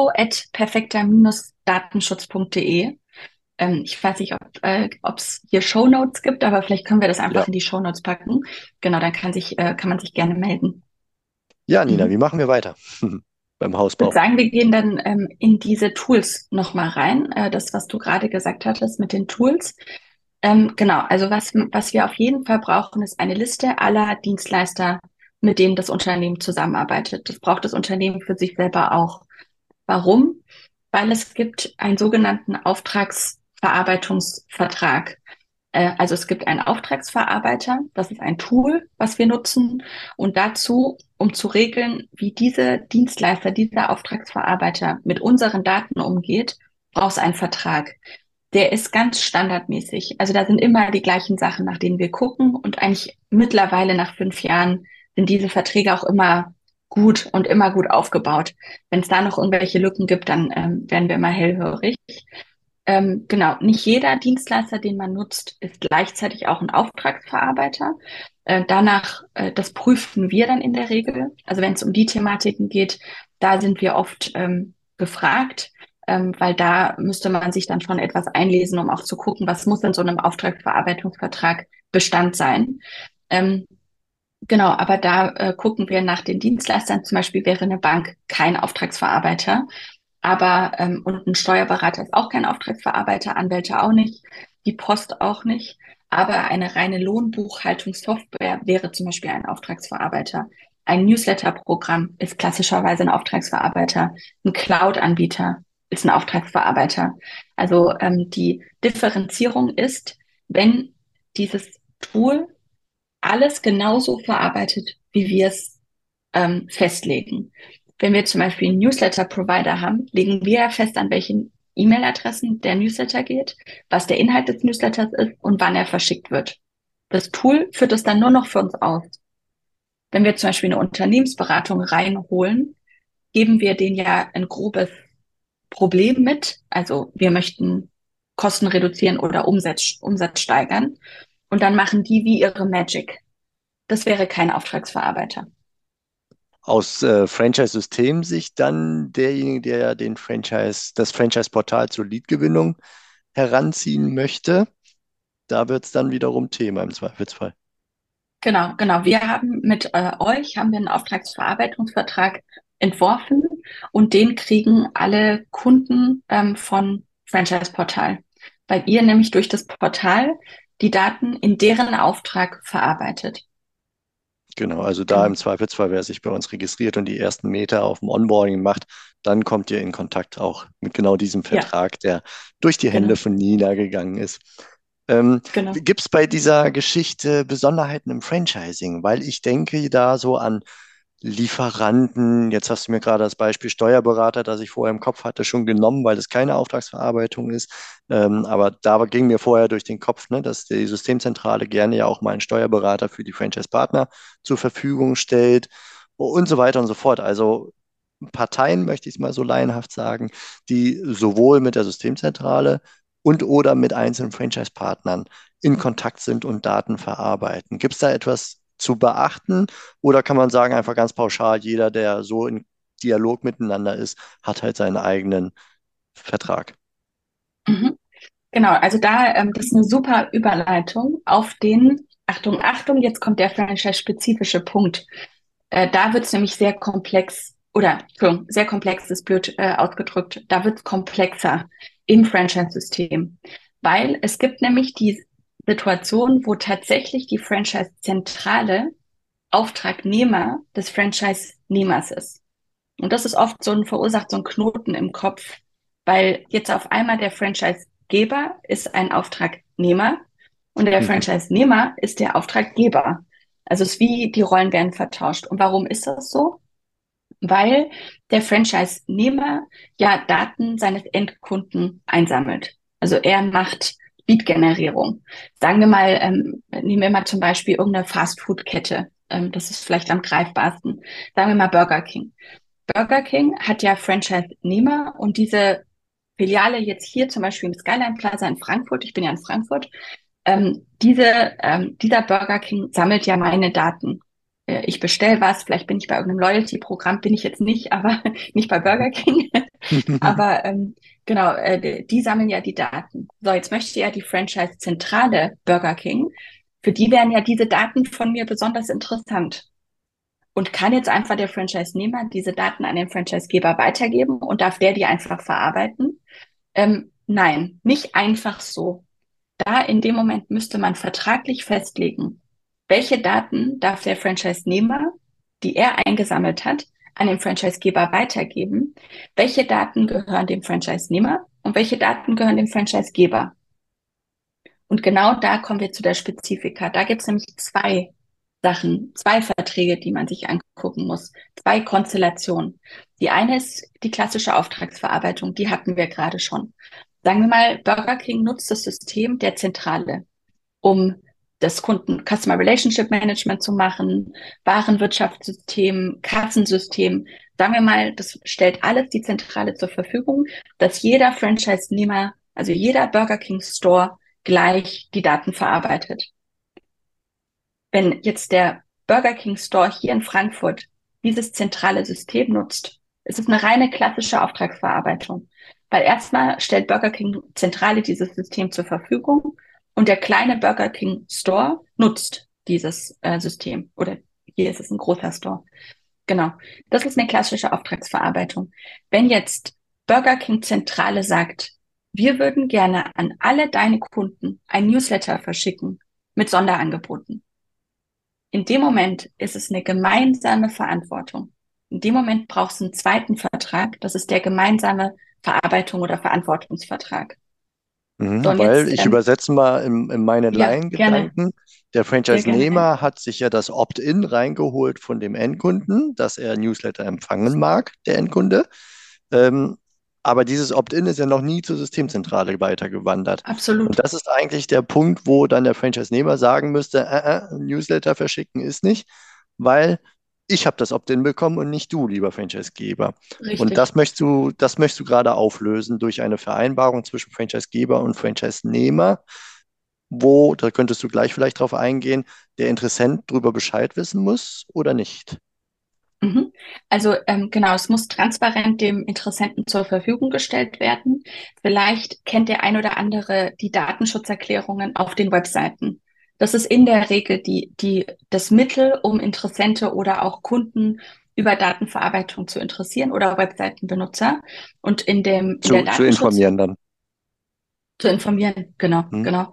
info@perfekter-datenschutz.de. Ich weiß nicht, ob es hier Shownotes gibt, aber vielleicht können wir das Ja. einfach in die Shownotes packen. Genau, dann kann man sich gerne melden. Ja, Nina, wie Mhm. machen wir weiter beim Ich würde Hausbau? sagen, wir gehen dann in diese Tools nochmal rein. Das, was du gerade gesagt hattest mit den Tools. Genau, also was wir auf jeden Fall brauchen, ist eine Liste aller Dienstleister, mit denen das Unternehmen zusammenarbeitet. Das braucht das Unternehmen für sich selber auch. Warum? Weil es gibt einen sogenannten Auftragsverarbeitungsvertrag. Also es gibt einen Auftragsverarbeiter, das ist ein Tool, was wir nutzen. Und dazu, um zu regeln, wie diese Dienstleister, dieser Auftragsverarbeiter mit unseren Daten umgeht, brauchst du einen Vertrag. Der ist ganz standardmäßig. Also da sind immer die gleichen Sachen, nach denen wir gucken. Und eigentlich mittlerweile nach 5 Jahren sind diese Verträge auch immer gut und immer gut aufgebaut. Wenn es da noch irgendwelche Lücken gibt, dann werden wir immer hellhörig. Genau, nicht jeder Dienstleister, den man nutzt, ist gleichzeitig auch ein Auftragsverarbeiter. Das prüfen wir dann in der Regel. Also wenn es um die Thematiken geht, da sind wir oft gefragt, weil da müsste man sich dann schon etwas einlesen, um auch zu gucken, was muss in so einem Auftragsverarbeitungsvertrag Bestand sein. Ähm, genau, aber da gucken wir nach den Dienstleistern. Zum Beispiel wäre eine Bank kein Auftragsverarbeiter. Aber und ein Steuerberater ist auch kein Auftragsverarbeiter, Anwälte auch nicht, die Post auch nicht. Aber eine reine Lohnbuchhaltungssoftware wäre zum Beispiel ein Auftragsverarbeiter. Ein Newsletter-Programm ist klassischerweise ein Auftragsverarbeiter. Ein Cloud-Anbieter ist ein Auftragsverarbeiter. Also die Differenzierung ist, wenn dieses Tool alles genauso verarbeitet, wie wir es festlegen. Wenn wir zum Beispiel einen Newsletter-Provider haben, legen wir ja fest, an welchen E-Mail-Adressen der Newsletter geht, was der Inhalt des Newsletters ist und wann er verschickt wird. Das Tool führt es dann nur noch für uns aus. Wenn wir zum Beispiel eine Unternehmensberatung reinholen, geben wir denen ja ein grobes Problem mit. Also wir möchten Kosten reduzieren oder Umsatz steigern. Und dann machen die wie ihre Magic. Das wäre kein Auftragsverarbeiter. Aus Franchise-System-Sicht dann derjenige, der das Franchise-Portal zur Lead-Gewinnung heranziehen möchte, da wird es dann wiederum Thema im Zweifelsfall. Genau. Wir haben mit euch haben wir einen Auftragsverarbeitungsvertrag entworfen und den kriegen alle Kunden von Franchise Portal, weil ihr nämlich durch das Portal die Daten in deren Auftrag verarbeitet. Genau, also da im Genau, Zweifelsfall, wer sich bei uns registriert und die ersten Meter auf dem Onboarding macht, dann kommt ihr in Kontakt auch mit genau diesem ja, Vertrag, der durch die Hände genau, von Nina gegangen ist. genau. Gibt es bei dieser Geschichte Besonderheiten im Franchising? Weil ich denke da so an Lieferanten, jetzt hast du mir gerade das Beispiel Steuerberater, das ich vorher im Kopf hatte, schon genommen, weil es keine Auftragsverarbeitung ist. Aber da ging mir vorher durch den Kopf, ne, dass die Systemzentrale gerne ja auch mal einen Steuerberater für die Franchise-Partner zur Verfügung stellt und so weiter und so fort. Also Parteien, möchte ich es mal so laienhaft sagen, die sowohl mit der Systemzentrale und oder mit einzelnen Franchise-Partnern in Kontakt sind und Daten verarbeiten. Gibt es da etwas zu beachten oder kann man sagen, einfach ganz pauschal, jeder, der so in Dialog miteinander ist, hat halt seinen eigenen Vertrag? Mhm. Genau, also da, das ist eine super Überleitung auf den, Achtung, Achtung, jetzt kommt der franchise-spezifische Punkt. Da wird es nämlich sehr komplex, oder Entschuldigung, sehr komplex ist blöd ausgedrückt, da wird es komplexer im Franchise-System, weil es gibt nämlich die Situation, wo tatsächlich die Franchise-Zentrale Auftragnehmer des Franchise-Nehmers ist. Und das ist oft verursacht so einen Knoten im Kopf, weil jetzt auf einmal der Franchise-Geber ist ein Auftragnehmer und der Mhm. Franchise-Nehmer ist der Auftraggeber. Also es ist wie die Rollen werden vertauscht. Und warum ist das so? Weil der Franchise-Nehmer ja Daten seines Endkunden einsammelt. Also er macht Lead-Generierung. Sagen wir mal, nehmen wir mal zum Beispiel irgendeine Fast-Food-Kette. Das ist vielleicht am greifbarsten. Sagen wir mal Burger King. Burger King hat ja Franchise-Nehmer und diese Filiale jetzt hier zum Beispiel im Skyline Plaza in Frankfurt, ich bin ja in Frankfurt, dieser Burger King sammelt ja meine Daten. Ich bestelle was, vielleicht bin ich bei irgendeinem Loyalty-Programm, bin ich jetzt nicht, aber nicht bei Burger King. Aber genau, die sammeln ja die Daten. So, jetzt möchte ja die Franchise-Zentrale Burger King, für die wären ja diese Daten von mir besonders interessant. Und kann jetzt einfach der Franchise-Nehmer diese Daten an den Franchise-Geber weitergeben und darf der die einfach verarbeiten? Nein, nicht einfach so. Da in dem Moment müsste man vertraglich festlegen, welche Daten darf der Franchise-Nehmer, die er eingesammelt hat, an den Franchise-Geber weitergeben, welche Daten gehören dem Franchise-Nehmer und welche Daten gehören dem Franchise-Geber. Und genau da kommen wir zu der Spezifika. Da gibt es nämlich zwei Sachen, zwei Verträge, die man sich angucken muss, zwei Konstellationen. Die eine ist die klassische Auftragsverarbeitung, die hatten wir gerade schon. Sagen wir mal, Burger King nutzt das System der Zentrale, um das Kunden Customer Relationship Management zu machen, Warenwirtschaftssystem, Kassensystem. Sagen wir mal, das stellt alles die Zentrale zur Verfügung, dass jeder Franchise-Nehmer, also jeder Burger King Store gleich die Daten verarbeitet. Wenn jetzt der Burger King Store hier in Frankfurt dieses zentrale System nutzt, ist es eine reine klassische Auftragsverarbeitung. Weil erstmal stellt Burger King Zentrale dieses System zur Verfügung und der kleine Burger King Store nutzt dieses System. Oder hier ist es ein großer Store. Genau. Das ist eine klassische Auftragsverarbeitung. Wenn jetzt Burger King Zentrale sagt, wir würden gerne an alle deine Kunden ein Newsletter verschicken mit Sonderangeboten. In dem Moment ist es eine gemeinsame Verantwortung. In dem Moment brauchst du einen zweiten Vertrag. Das ist der gemeinsame Verarbeitung oder Verantwortungsvertrag. So, und Weil jetzt, ich übersetze mal in meine ja, gerne, Laiengedanken. Der sehr gerne, ja. Franchise-Nehmer hat sich ja das Opt-in reingeholt von dem Endkunden, dass er Newsletter empfangen mag, der Endkunde. Ähm, aber dieses Opt-in ist ja noch nie zur Systemzentrale weitergewandert. Und Absolut. das ist eigentlich der Punkt, wo dann der Franchise-Nehmer sagen müsste, Newsletter verschicken ist nicht, weil ich habe das Opt-in bekommen und nicht du, lieber Franchise-Geber. Und Richtig. das möchtest du gerade auflösen durch eine Vereinbarung zwischen Franchise-Geber und Franchise-Nehmer, wo, da könntest du gleich vielleicht drauf eingehen, der Interessent darüber Bescheid wissen muss oder nicht. Mhm. Also genau, es muss transparent dem Interessenten zur Verfügung gestellt werden. Vielleicht kennt der ein oder andere die Datenschutzerklärungen auf den Webseiten. Das ist in der Regel das Mittel, um Interessente oder auch Kunden über Datenverarbeitung zu interessieren oder Webseitenbenutzer. Und in der Zu Datenschutz informieren dann. zu informieren, genau, Hm? genau.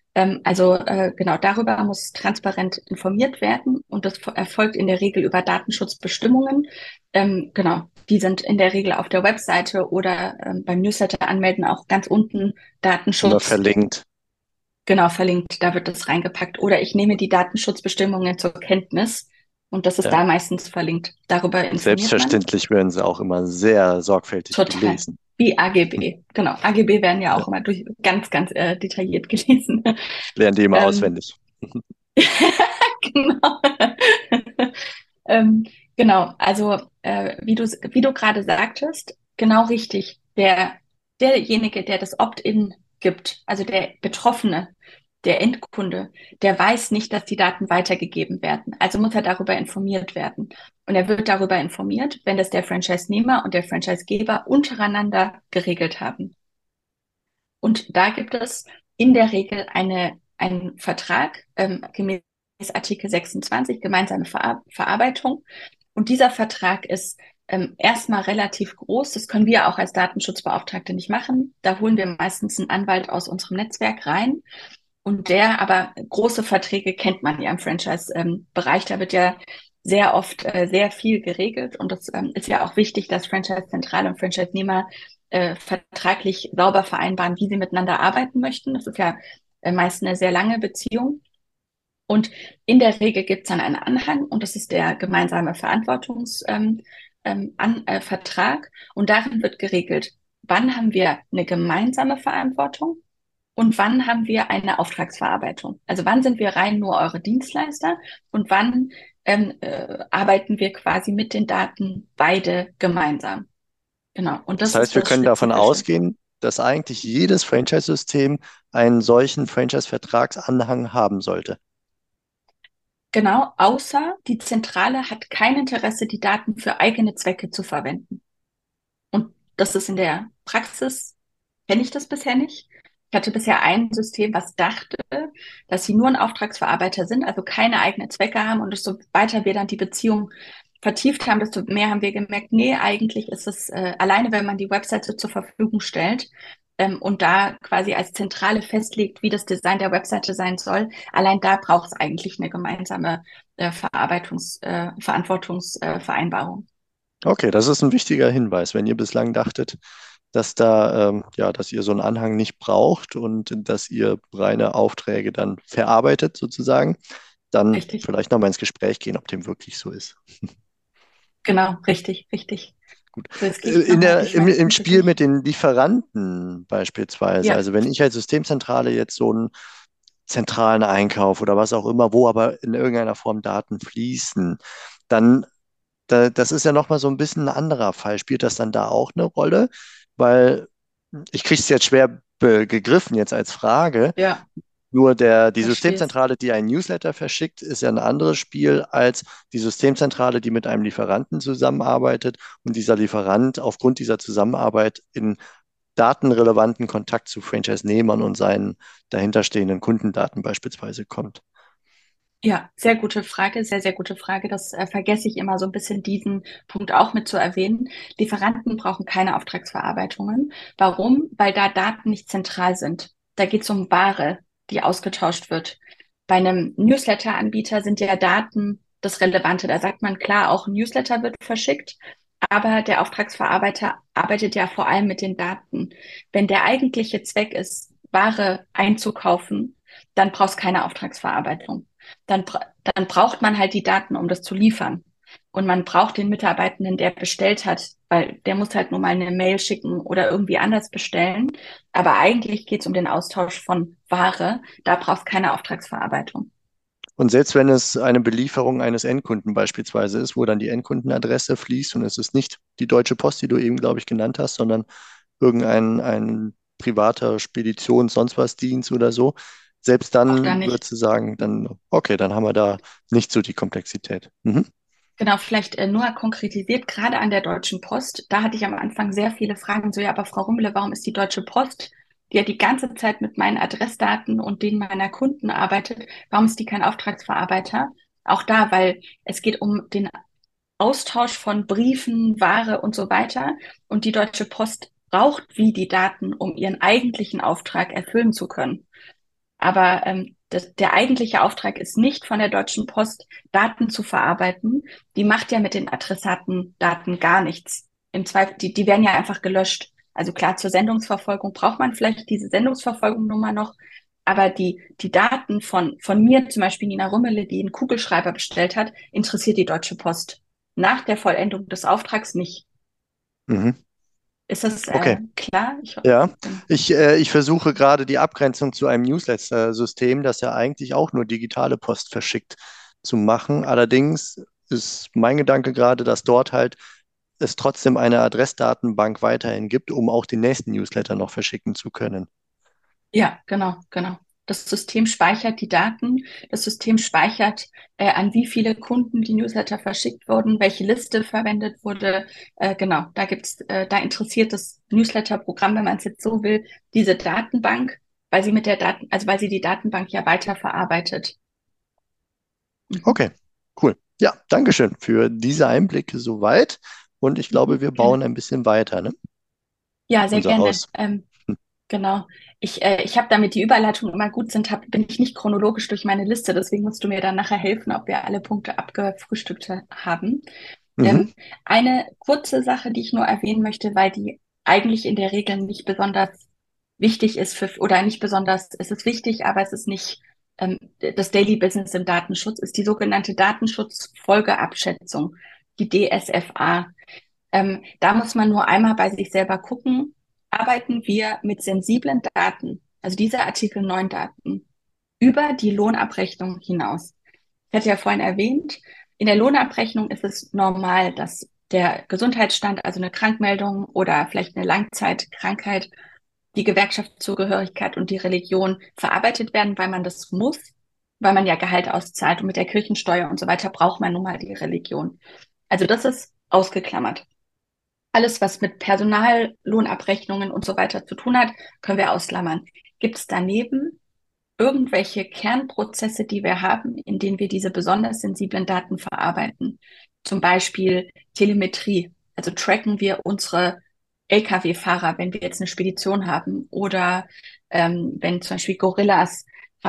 Genau, darüber muss transparent informiert werden und das erfolgt in der Regel über Datenschutzbestimmungen. Genau, die sind in der Regel auf der Webseite oder beim Newsletter anmelden auch ganz unten Immer Datenschutz, verlinkt. genau, verlinkt, da wird das reingepackt. Oder ich nehme die Datenschutzbestimmungen zur Kenntnis. Und das ist Ja. da meistens verlinkt. Darüber Und informiert man. selbstverständlich werden sie auch immer sehr sorgfältig Total. gelesen. Wie AGB. Genau. AGB werden ja Ja. auch immer ganz, ganz detailliert gelesen. Ich lerne die immer Ähm, auswendig. genau. ähm, genau. Also, wie du gerade sagtest, genau richtig. Derjenige, der das Opt-in gibt, also der Betroffene, der Endkunde, der weiß nicht, dass die Daten weitergegeben werden. Also muss er darüber informiert werden. Und er wird darüber informiert, wenn das der Franchise-Nehmer und der Franchise-Geber untereinander geregelt haben. Und da gibt es in der Regel einen Vertrag, gemäß Artikel 26, gemeinsame Verarbeitung. Und dieser Vertrag ist erstmal relativ groß. Das können wir auch als Datenschutzbeauftragte nicht machen. Da holen wir meistens einen Anwalt aus unserem Netzwerk rein. Und aber große Verträge kennt man ja im Franchise-Bereich. Da wird ja sehr oft sehr viel geregelt. Und das ist ja auch wichtig, dass Franchise-Zentrale und Franchise-Nehmer vertraglich sauber vereinbaren, wie sie miteinander arbeiten möchten. Das ist ja meist eine sehr lange Beziehung. Und in der Regel gibt es dann einen Anhang und das ist der gemeinsame Vertrag. Und darin wird geregelt, wann haben wir eine gemeinsame Verantwortung und wann haben wir eine Auftragsverarbeitung. Also wann sind wir rein nur eure Dienstleister und wann arbeiten wir quasi mit den Daten beide gemeinsam. Genau. Und Das das heißt, ist wir das können davon Spezifische. ausgehen, dass eigentlich jedes Franchise-System einen solchen Franchise-Vertragsanhang haben sollte. Genau, außer die Zentrale hat kein Interesse, die Daten für eigene Zwecke zu verwenden. Und das ist in der Praxis, kenne ich das bisher nicht. Ich hatte bisher ein System, was dachte, dass sie nur ein Auftragsverarbeiter sind, also keine eigenen Zwecke haben. Und desto weiter wir dann die Beziehung vertieft haben, desto mehr haben wir gemerkt, nee, eigentlich ist es alleine, wenn man die Webseite zur Verfügung stellt und da quasi als Zentrale festlegt, wie das Design der Webseite sein soll, allein da braucht es eigentlich eine gemeinsame Verantwortungsvereinbarung. Okay, das ist ein wichtiger Hinweis. Wenn ihr bislang dachtet, dass ja, dass ihr so einen Anhang nicht braucht und dass ihr reine Aufträge dann verarbeitet sozusagen, dann Richtig. vielleicht nochmal ins Gespräch gehen, ob dem wirklich so ist. Genau, richtig, richtig. Gut. So, jetzt gehe ich nochmal, ich meine, jetzt Im muss ich Spiel mich. mit den Lieferanten beispielsweise, Ja, also wenn ich als Systemzentrale jetzt so einen zentralen Einkauf oder was auch immer, wo aber in irgendeiner Form Daten fließen, dann, das ist ja nochmal so ein bisschen ein anderer Fall. Spielt das dann da auch eine Rolle? Weil ich kriege es jetzt schwer gegriffen jetzt als Frage. ja, Nur die verstehe es. Systemzentrale, die ein Newsletter verschickt, ist ja ein anderes Spiel als die Systemzentrale, die mit einem Lieferanten zusammenarbeitet und dieser Lieferant aufgrund dieser Zusammenarbeit in datenrelevanten Kontakt zu Franchise-Nehmern und seinen dahinterstehenden Kundendaten beispielsweise kommt. Ja, sehr gute Frage, sehr, sehr gute Frage. Das vergesse ich immer so ein bisschen, diesen Punkt auch mit zu erwähnen. Lieferanten brauchen keine Auftragsverarbeitungen. Warum? Weil da Daten nicht zentral sind. Da geht es um Ware, die ausgetauscht wird. Bei einem Newsletter-Anbieter sind ja Daten das Relevante. Da sagt man klar, auch ein Newsletter wird verschickt, aber der Auftragsverarbeiter arbeitet ja vor allem mit den Daten. Wenn der eigentliche Zweck ist, Ware einzukaufen, dann brauchst keine Auftragsverarbeitung. Dann braucht man halt die Daten, um das zu liefern. Und man braucht den Mitarbeitenden, der bestellt hat, weil der muss halt nur mal eine Mail schicken oder irgendwie anders bestellen. Aber eigentlich geht es um den Austausch von Ware. Da brauchst keine Auftragsverarbeitung. Und selbst wenn es eine Belieferung eines Endkunden beispielsweise ist, wo dann die Endkundenadresse fließt und es ist nicht die Deutsche Post, die du eben, glaube ich, genannt hast, sondern ein privater Speditions-, sonst was Dienst oder so, selbst Auch da dann nicht. würdest du sagen, dann, okay, dann haben wir da nicht so die Komplexität. Mhm. Genau, vielleicht nur konkretisiert, gerade an der Deutschen Post, da hatte ich am Anfang sehr viele Fragen, so ja, aber Frau Rummele, warum ist die Deutsche Post, die ja die ganze Zeit mit meinen Adressdaten und denen meiner Kunden arbeitet, warum ist die kein Auftragsverarbeiter? Auch da, weil es geht um den Austausch von Briefen, Ware und so weiter und die Deutsche Post braucht wie die Daten, um ihren eigentlichen Auftrag erfüllen zu können. Aber der eigentliche Auftrag ist nicht von der Deutschen Post, Daten zu verarbeiten. Die macht ja mit den Adressatendaten gar nichts. Im Zweifel, die werden ja einfach gelöscht. Also klar, zur Sendungsverfolgung braucht man vielleicht diese Sendungsverfolgungnummer noch, Aber die Daten von mir, zum Beispiel Nina Rümmele, die einen Kugelschreiber bestellt hat, interessiert die Deutsche Post nach der Vollendung des Auftrags nicht. Mhm. Ist das Okay. klar? Ja, Genau. ich versuche gerade die Abgrenzung zu einem Newsletter-System, das ja eigentlich auch nur digitale Post verschickt, zu machen. Allerdings ist mein Gedanke gerade, dass dort halt es trotzdem eine Adressdatenbank weiterhin gibt, um auch den nächsten Newsletter noch verschicken zu können. Ja, genau, genau. Das System speichert die Daten. Das System speichert, an wie viele Kunden die Newsletter verschickt wurden, welche Liste verwendet wurde. Genau, da interessiert das Newsletter-Programm, wenn man es jetzt so will, diese Datenbank, weil sie weil sie die Datenbank ja weiterverarbeitet. Mhm. Okay, cool. Ja, Dankeschön für diese Einblicke soweit. Und ich glaube, wir Gerne. bauen ein bisschen weiter, ne? Ja, sehr Unser gerne. Haus. Genau. Ich habe, damit die Überleitungen immer gut sind, bin ich nicht chronologisch durch meine Liste. Deswegen musst du mir dann nachher helfen, ob wir alle Punkte abgefrühstückt haben. Mhm. Ähm, eine kurze Sache, die ich nur erwähnen möchte, weil die eigentlich in der Regel nicht besonders wichtig ist oder nicht besonders, es ist wichtig, aber es ist nicht das Daily Business im Datenschutz, ist die sogenannte Datenschutzfolgeabschätzung, die DSFA. Da muss man nur einmal bei sich selber gucken, arbeiten wir mit sensiblen Daten, also diese Artikel 9 Daten, über die Lohnabrechnung hinaus. Ich hatte ja vorhin erwähnt, in der Lohnabrechnung ist es normal, dass der Gesundheitsstand, also eine Krankmeldung oder vielleicht eine Langzeitkrankheit, die Gewerkschaftszugehörigkeit und die Religion verarbeitet werden, weil man das muss, weil man ja Gehalt auszahlt und mit der Kirchensteuer und so weiter braucht man nun mal die Religion. Also das ist ausgeklammert. Alles, was mit Personallohnabrechnungen und so weiter zu tun hat, können wir ausklammern. Gibt es daneben irgendwelche Kernprozesse, die wir haben, in denen wir diese besonders sensiblen Daten verarbeiten? Zum Beispiel Telemetrie. Also tracken wir unsere Lkw-Fahrer, wenn wir jetzt eine Spedition haben, oder wenn zum Beispiel Gorillas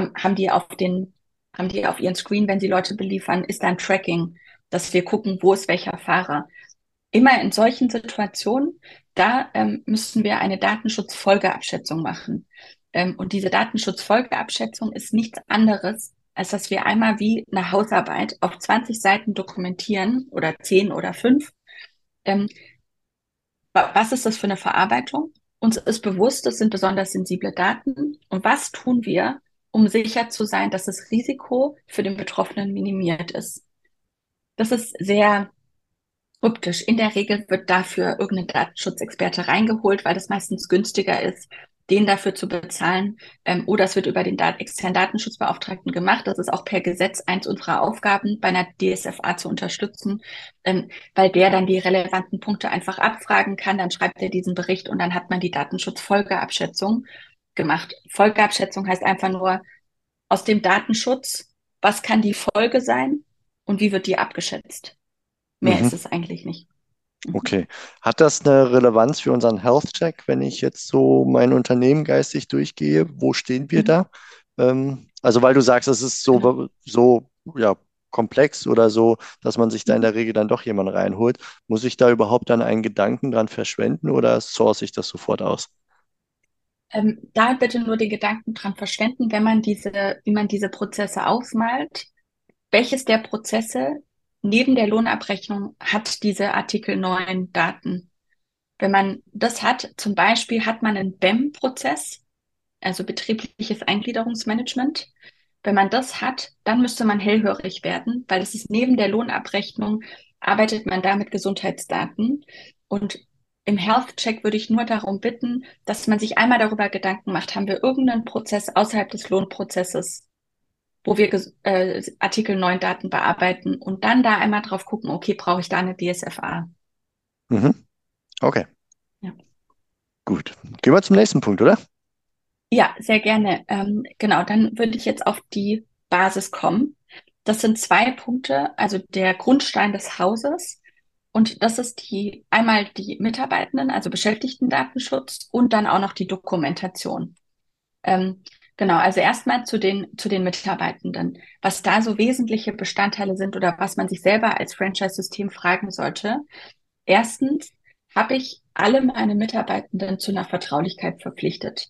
haben die auf ihren Screen, wenn sie Leute beliefern, ist da ein Tracking, dass wir gucken, wo ist welcher Fahrer. Immer in solchen Situationen, da müssen wir eine Datenschutzfolgeabschätzung machen. Und diese Datenschutzfolgeabschätzung ist nichts anderes, als dass wir einmal wie eine Hausarbeit auf 20 Seiten dokumentieren oder 10 oder 5. Ähm, Was ist das für eine Verarbeitung? Uns ist bewusst, das sind besonders sensible Daten. Und was tun wir, um sicher zu sein, dass das Risiko für den Betroffenen minimiert ist? Das ist sehr kryptisch. In der Regel wird dafür irgendein Datenschutzexperte reingeholt, weil das meistens günstiger ist, den dafür zu bezahlen. Oder es wird über den externen Datenschutzbeauftragten gemacht. Das ist auch per Gesetz eins unserer Aufgaben, bei einer DSFA zu unterstützen, weil der dann die relevanten Punkte einfach abfragen kann. Dann schreibt er diesen Bericht und dann hat man die Datenschutzfolgeabschätzung gemacht. Folgeabschätzung heißt einfach nur aus dem Datenschutz, was kann die Folge sein und wie wird die abgeschätzt? Mehr Mhm. ist es eigentlich nicht. Mhm. Okay. Hat das eine Relevanz für unseren Health Check, wenn ich jetzt so mein Unternehmen geistig durchgehe? Wo stehen wir Mhm. da? Also weil du sagst, es ist Genau. so ja, komplex oder so, dass man sich da in Mhm. der Regel dann doch jemanden reinholt. Muss ich da überhaupt dann einen Gedanken dran verschwenden oder source ich das sofort aus? Da bitte nur den Gedanken dran verschwenden, wie man diese Prozesse ausmalt. Welches der Prozesse neben der Lohnabrechnung hat diese Artikel 9 Daten? Wenn man das hat, zum Beispiel hat man einen BEM-Prozess, also betriebliches Eingliederungsmanagement. Wenn man das hat, dann müsste man hellhörig werden, weil es ist neben der Lohnabrechnung, arbeitet man da mit Gesundheitsdaten. Und im Health Check würde ich nur darum bitten, dass man sich einmal darüber Gedanken macht, haben wir irgendeinen Prozess außerhalb des Lohnprozesses, wo wir Artikel 9 Daten bearbeiten und dann da einmal drauf gucken, okay, brauche ich da eine DSFA? Mhm. Okay, Ja. gut. Gehen wir zum nächsten Punkt, oder? Ja, sehr gerne. Genau, dann würde ich jetzt auf die Basis kommen. Das sind zwei Punkte, also der Grundstein des Hauses. Und das ist einmal die Mitarbeitenden, also Beschäftigtendatenschutz und dann auch noch die Dokumentation. Genau, also erstmal zu den Mitarbeitenden. Was da so wesentliche Bestandteile sind oder was man sich selber als Franchise-System fragen sollte. Erstens, habe ich alle meine Mitarbeitenden zu einer Vertraulichkeit verpflichtet?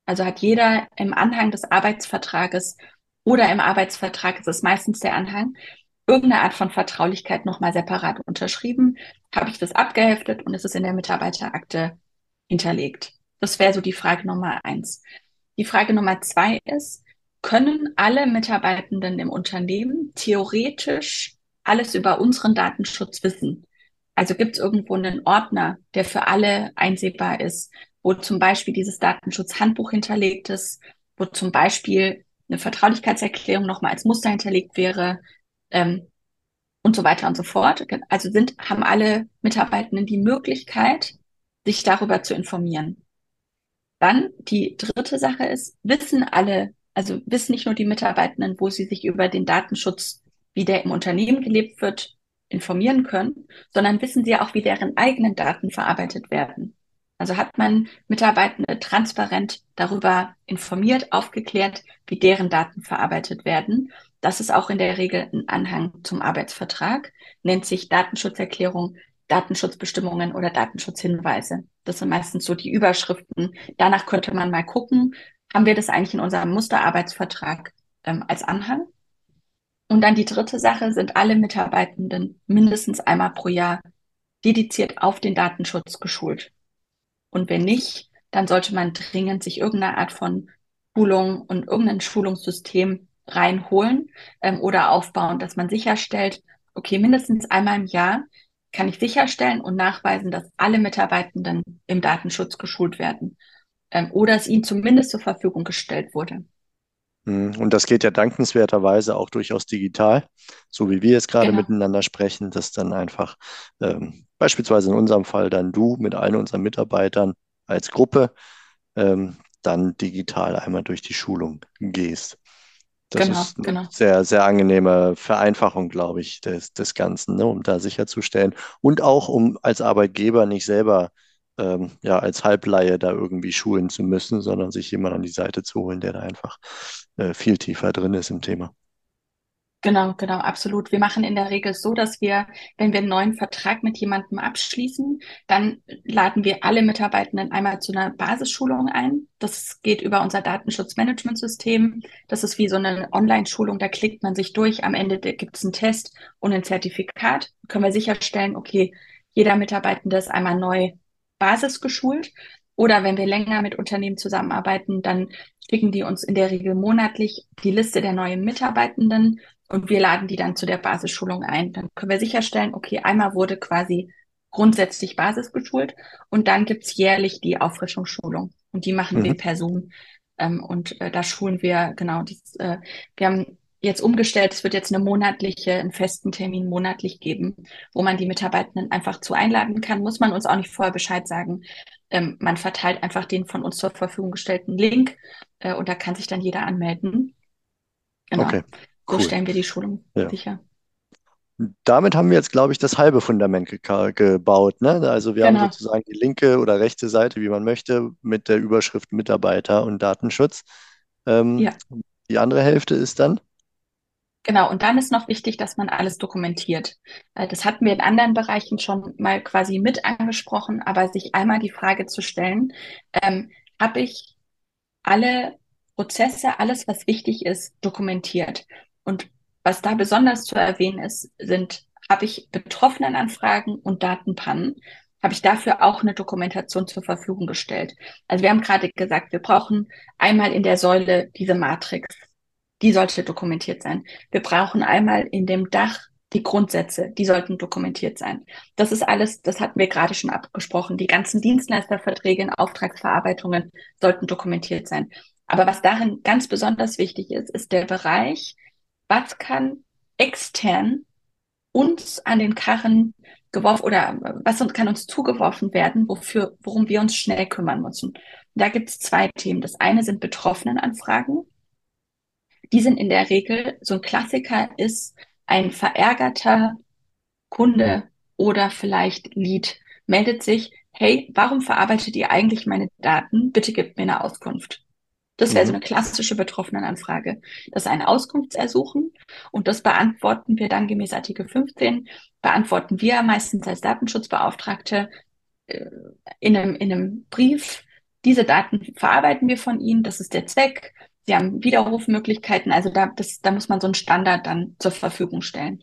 Also hat jeder im Anhang des Arbeitsvertrages oder im Arbeitsvertrag, ist es meistens der Anhang, irgendeine Art von Vertraulichkeit nochmal separat unterschrieben, habe ich das abgeheftet und es ist in der Mitarbeiterakte hinterlegt. Das wäre so die Frage Nummer 1. Die Frage Nummer 2 ist, können alle Mitarbeitenden im Unternehmen theoretisch alles über unseren Datenschutz wissen? Also gibt es irgendwo einen Ordner, der für alle einsehbar ist, wo zum Beispiel dieses Datenschutzhandbuch hinterlegt ist, wo zum Beispiel eine Vertraulichkeitserklärung nochmal als Muster hinterlegt wäre, ähm, und so weiter und so fort. Also haben alle Mitarbeitenden die Möglichkeit, sich darüber zu informieren. Dann die dritte Sache ist, wissen alle, also wissen nicht nur die Mitarbeitenden, wo sie sich über den Datenschutz, wie der im Unternehmen gelebt wird, informieren können, sondern wissen sie auch, wie deren eigenen Daten verarbeitet werden. Also hat man Mitarbeitende transparent darüber informiert, aufgeklärt, wie deren Daten verarbeitet werden. Das ist auch in der Regel ein Anhang zum Arbeitsvertrag, nennt sich Datenschutzerklärung, Datenschutzbestimmungen oder Datenschutzhinweise. Das sind meistens so die Überschriften. Danach könnte man mal gucken, haben wir das eigentlich in unserem Musterarbeitsvertrag als Anhang? Und dann die dritte Sache, sind alle Mitarbeitenden mindestens einmal pro Jahr dediziert auf den Datenschutz geschult. Und wenn nicht, dann sollte man dringend sich irgendeine Art von Schulung und irgendein Schulungssystem reinholen oder aufbauen, dass man sicherstellt, okay, mindestens einmal im Jahr kann ich sicherstellen und nachweisen, dass alle Mitarbeitenden im Datenschutz geschult werden oder es ihnen zumindest zur Verfügung gestellt wurde. Und das geht ja dankenswerterweise auch durchaus digital, so wie wir jetzt gerade Genau, miteinander sprechen, dass dann einfach beispielsweise in unserem Fall dann du mit allen unseren Mitarbeitern als Gruppe dann digital einmal durch die Schulung gehst. Das genau, ist eine genau. sehr, sehr angenehme Vereinfachung, glaube ich, des Ganzen, ne, um da sicherzustellen und auch um als Arbeitgeber nicht selber ja, als Halblaie da irgendwie schulen zu müssen, sondern sich jemand an die Seite zu holen, der da einfach viel tiefer drin ist im Thema. Genau, genau, absolut. Wir machen in der Regel so, dass wir, wenn wir einen neuen Vertrag mit jemandem abschließen, dann laden wir alle Mitarbeitenden einmal zu einer Basisschulung ein. Das geht über unser Datenschutzmanagementsystem. Das ist wie so eine Online-Schulung, da klickt man sich durch. Am Ende gibt es einen Test und ein Zertifikat. Können wir sicherstellen, okay, jeder Mitarbeitende ist einmal neu basisgeschult. Oder wenn wir länger mit Unternehmen zusammenarbeiten, dann schicken die uns in der Regel monatlich die Liste der neuen Mitarbeitenden und wir laden die dann zu der Basisschulung ein. Dann können wir sicherstellen, okay, einmal wurde quasi grundsätzlich Basis geschult und dann gibt's jährlich die Auffrischungsschulung. Und die machen wir Mhm. per Zoom. Da schulen wir genau wir haben jetzt umgestellt, es wird jetzt einen festen Termin monatlich geben, wo man die Mitarbeitenden einfach zu einladen kann. Muss man uns auch nicht vorher Bescheid sagen. Man verteilt einfach den von uns zur Verfügung gestellten Link und da kann sich dann jeder anmelden. Genau. Okay, So cool. stellen wir die Schulung Ja. sicher. Damit haben wir jetzt, glaube ich, das halbe Fundament gebaut, ne? Also wir haben Genau. sozusagen die linke oder rechte Seite, wie man möchte, mit der Überschrift Mitarbeiter und Datenschutz. Ähm, Ja, die andere Hälfte ist dann. genau. Und dann ist noch wichtig, dass man alles dokumentiert. Das hatten wir in anderen Bereichen schon mal quasi mit angesprochen, aber sich einmal die Frage zu stellen, habe ich alle Prozesse, alles, was wichtig ist, dokumentiert? Und was da besonders zu erwähnen ist, habe ich Betroffenenanfragen und Datenpannen? Habe ich dafür auch eine Dokumentation zur Verfügung gestellt? Also wir haben gerade gesagt, wir brauchen einmal in der Säule diese Matrix. Die sollte dokumentiert sein. Wir brauchen einmal in dem Dach die Grundsätze, die sollten dokumentiert sein. Das ist alles, das hatten wir gerade schon abgesprochen. Die ganzen Dienstleisterverträge, Auftragsverarbeitungen sollten dokumentiert sein. Aber was darin ganz besonders wichtig ist, ist der Bereich, was kann extern uns an den Karren geworfen oder was kann uns zugeworfen werden, worum wir uns schnell kümmern müssen. Da gibt es zwei Themen. Das eine sind Betroffenenanfragen. Die sind in der Regel, so ein Klassiker ist ein verärgerter Kunde oder vielleicht Lead meldet sich, hey, warum verarbeitet ihr eigentlich meine Daten? Bitte gebt mir eine Auskunft. Das wäre so Mhm. eine klassische Betroffenenanfrage. Das ist ein Auskunftsersuchen und das beantworten wir dann gemäß Artikel 15, beantworten wir meistens als Datenschutzbeauftragte äh, in einem Brief diese Daten verarbeiten wir von Ihnen, das ist der Zweck. Sie haben Widerrufmöglichkeiten, also da muss man so einen Standard dann zur Verfügung stellen.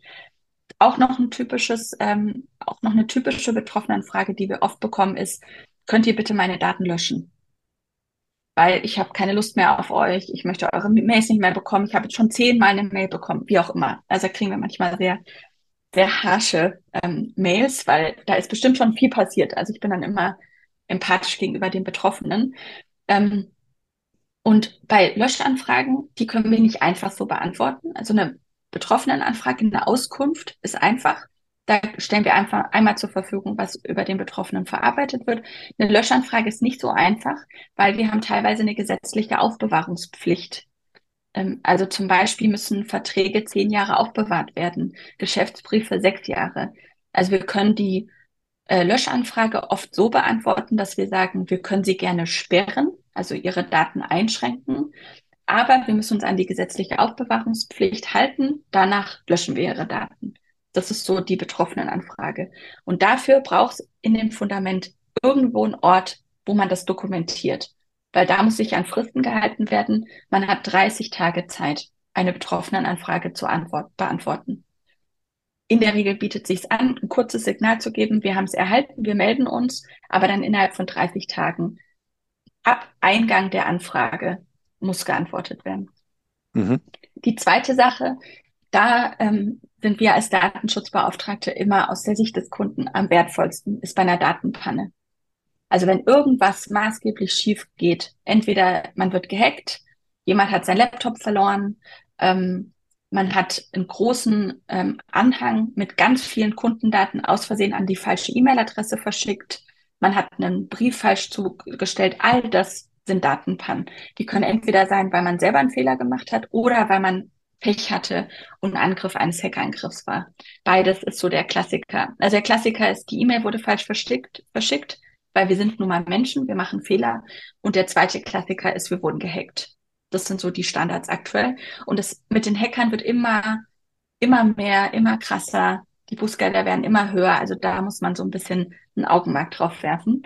Auch noch eine typische Betroffenenfrage, die wir oft bekommen, ist: Könnt ihr bitte meine Daten löschen? Weil ich habe keine Lust mehr auf euch, ich möchte eure Mails nicht mehr bekommen, ich habe jetzt schon 10-mal eine Mail bekommen, wie auch immer. Also da kriegen wir manchmal sehr, sehr harsche Mails, weil da ist bestimmt schon viel passiert. Also ich bin dann immer empathisch gegenüber den Betroffenen. Ähm, und bei Löschanfragen, die können wir nicht einfach so beantworten. Also eine Betroffenenanfrage, eine Auskunft ist einfach. Da stellen wir einfach einmal zur Verfügung, was über den Betroffenen verarbeitet wird. Eine Löschanfrage ist nicht so einfach, weil wir haben teilweise eine gesetzliche Aufbewahrungspflicht. Also zum Beispiel müssen Verträge 10 Jahre aufbewahrt werden, Geschäftsbriefe 6 Jahre. Also wir können die Löschanfrage oft so beantworten, dass wir sagen, wir können sie gerne sperren, also ihre Daten einschränken, aber wir müssen uns an die gesetzliche Aufbewahrungspflicht halten. Danach löschen wir ihre Daten. Das ist so die Betroffenenanfrage. Und dafür braucht es in dem Fundament irgendwo einen Ort, wo man das dokumentiert. Weil da muss sich an Fristen gehalten werden. Man hat 30 Tage Zeit, eine Betroffenenanfrage zu beantworten. In der Regel bietet es sich an, ein kurzes Signal zu geben: Wir haben es erhalten, wir melden uns, aber dann innerhalb von 30 Tagen. Ab Eingang der Anfrage muss geantwortet werden. Mhm. Die zweite Sache, da sind wir als Datenschutzbeauftragte immer aus der Sicht des Kunden am wertvollsten, ist bei einer Datenpanne. Also wenn irgendwas maßgeblich schief geht, entweder man wird gehackt, jemand hat seinen Laptop verloren, man hat einen großen Anhang mit ganz vielen Kundendaten aus Versehen an die falsche E-Mail-Adresse verschickt, man hat einen Brief falsch zugestellt, all das sind Datenpannen. Die können entweder sein, weil man selber einen Fehler gemacht hat oder weil man Pech hatte und ein Angriff eines Hackerangriffs war. Beides ist so der Klassiker. Also der Klassiker ist, die E-Mail wurde falsch verschickt, weil wir sind nun mal Menschen, wir machen Fehler. Und der zweite Klassiker ist, wir wurden gehackt. Das sind so die Standards aktuell. Und das mit den Hackern wird immer mehr, immer krasser. Die Bußgelder werden immer höher. Also da muss man so ein bisschen ein Augenmerk drauf werfen.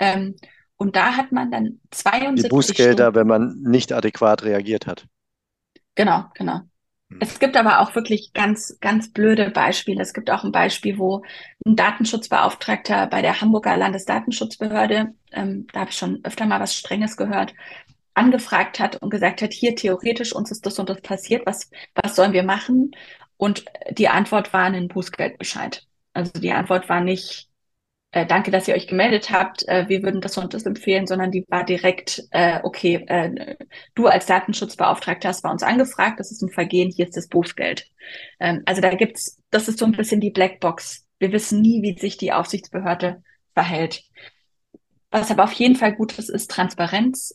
Und da hat man dann Die 72 Bußgelder, Stunden. wenn man nicht adäquat reagiert hat. Genau, genau. Es gibt aber auch wirklich ganz, ganz blöde Beispiele. Es gibt auch ein Beispiel, wo ein Datenschutzbeauftragter bei der Hamburger Landesdatenschutzbehörde, da habe ich schon öfter mal was Strenges gehört, angefragt hat und gesagt hat: Hier, theoretisch, uns ist das und das passiert, was sollen wir machen? Und die Antwort war ein Bußgeldbescheid. Also die Antwort war nicht: Danke, dass ihr euch gemeldet habt, wir würden das und das empfehlen, sondern die war direkt: Okay, du als Datenschutzbeauftragter hast bei uns angefragt, das ist ein Vergehen, hier ist das Bußgeld. Also das ist so ein bisschen die Blackbox. Wir wissen nie, wie sich die Aufsichtsbehörde verhält. Was aber auf jeden Fall gut ist Transparenz.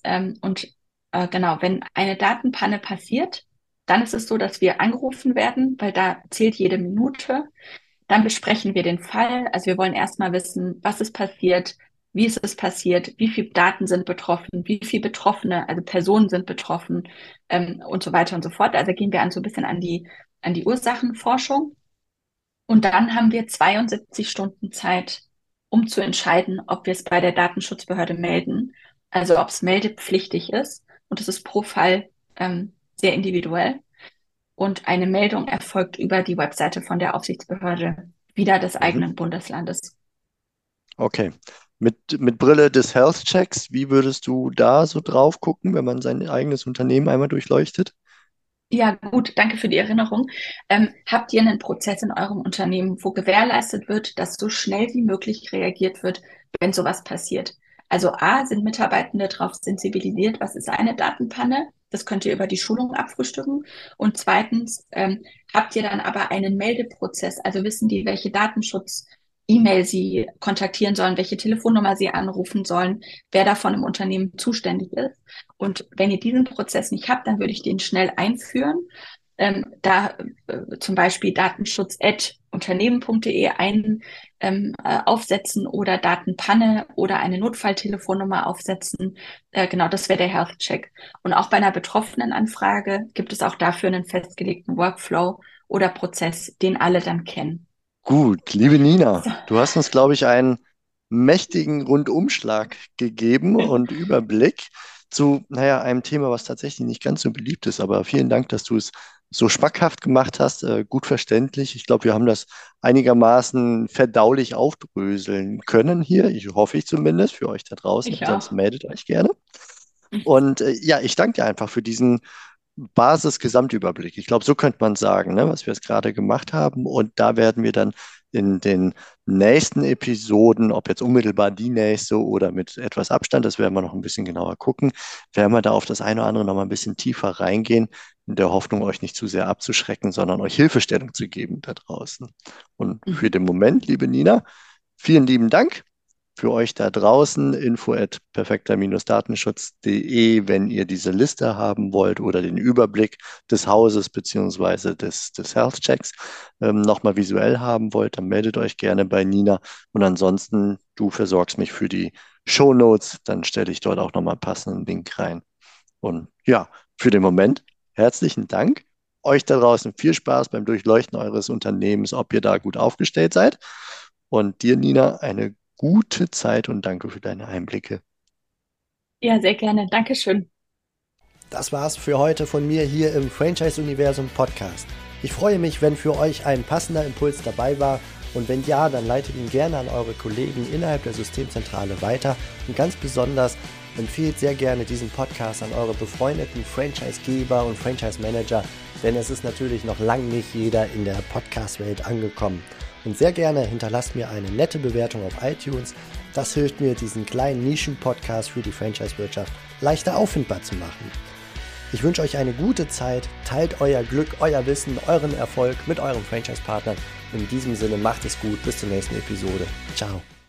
Genau, wenn eine Datenpanne passiert, dann ist es so, dass wir angerufen werden, weil da zählt jede Minute. Dann besprechen wir den Fall. Also wir wollen erstmal wissen, was ist passiert, wie ist es passiert, wie viele Daten sind betroffen, wie viele Betroffene, also Personen sind betroffen, und so weiter und so fort. Also gehen wir so ein bisschen an die Ursachenforschung. Und dann haben wir 72 Stunden Zeit, um zu entscheiden, ob wir es bei der Datenschutzbehörde melden. Also ob es meldepflichtig ist. Und das ist pro Fall sehr individuell. Und eine Meldung erfolgt über die Webseite von der Aufsichtsbehörde, wieder des Mhm. eigenen Bundeslandes. Okay. Mit Brille des Health Checks, wie würdest du da so drauf gucken, wenn man sein eigenes Unternehmen einmal durchleuchtet? Ja, gut, danke für die Erinnerung. Habt ihr einen Prozess in eurem Unternehmen, wo gewährleistet wird, dass so schnell wie möglich reagiert wird, wenn sowas passiert? Also A, sind Mitarbeitende darauf sensibilisiert, was ist eine Datenpanne? Das könnt ihr über die Schulung abfrühstücken. Und zweitens, habt ihr dann aber einen Meldeprozess, also wissen die, welche Datenschutz-E-Mail sie kontaktieren sollen, welche Telefonnummer sie anrufen sollen, wer davon im Unternehmen zuständig ist. Und wenn ihr diesen Prozess nicht habt, dann würde ich den schnell einführen. Zum Beispiel datenschutz@unternehmen.de aufsetzen oder Datenpanne oder eine Notfalltelefonnummer aufsetzen. Genau, das wäre der Health Check. Und auch bei einer betroffenen Anfrage gibt es auch dafür einen festgelegten Workflow oder Prozess, den alle dann kennen. Gut, liebe Nina, So. du hast uns, glaube ich, einen mächtigen Rundumschlag gegeben und Überblick zu, einem Thema, was tatsächlich nicht ganz so beliebt ist. Aber vielen Dank, dass du es so schmackhaft gemacht hast, gut verständlich. Ich glaube, wir haben das einigermaßen verdaulich aufdröseln können hier. Hoffe ich zumindest, für euch da draußen. Ich Ansonsten auch. meldet euch gerne. Und ich danke dir einfach für diesen Basis-Gesamtüberblick. Ich glaube, so könnte man sagen, ne, was wir jetzt gerade gemacht haben. Und da werden wir dann in den nächsten Episoden, ob jetzt unmittelbar die nächste oder mit etwas Abstand, das werden wir noch ein bisschen genauer gucken, werden wir da auf das eine oder andere noch mal ein bisschen tiefer reingehen, in der Hoffnung, euch nicht zu sehr abzuschrecken, sondern euch Hilfestellung zu geben da draußen. Und für den Moment, liebe Nina, vielen lieben Dank für euch da draußen, info@perfekter-datenschutz.de, wenn ihr diese Liste haben wollt oder den Überblick des Hauses beziehungsweise des Health Checks nochmal visuell haben wollt, dann meldet euch gerne bei Nina. Und ansonsten, du versorgst mich für die Shownotes, dann stelle ich dort auch nochmal einen passenden Link rein. Und ja, für den Moment herzlichen Dank. Euch da draußen viel Spaß beim Durchleuchten eures Unternehmens, ob ihr da gut aufgestellt seid. Und dir, Nina, eine gute Zeit und danke für deine Einblicke. Ja, sehr gerne. Dankeschön. Das war's für heute von mir hier im Franchise-Universum Podcast. Ich freue mich, wenn für euch ein passender Impuls dabei war und wenn ja, dann leitet ihn gerne an eure Kollegen innerhalb der Systemzentrale weiter und ganz besonders empfehlt sehr gerne diesen Podcast an eure befreundeten Franchise-Geber und Franchise-Manager, denn es ist natürlich noch lange nicht jeder in der Podcast-Welt angekommen. Und sehr gerne hinterlasst mir eine nette Bewertung auf iTunes. Das hilft mir, diesen kleinen Nischen-Podcast für die Franchise-Wirtschaft leichter auffindbar zu machen. Ich wünsche euch eine gute Zeit, teilt euer Glück, euer Wissen, euren Erfolg mit euren Franchise-Partnern. In diesem Sinne macht es gut, bis zur nächsten Episode. Ciao.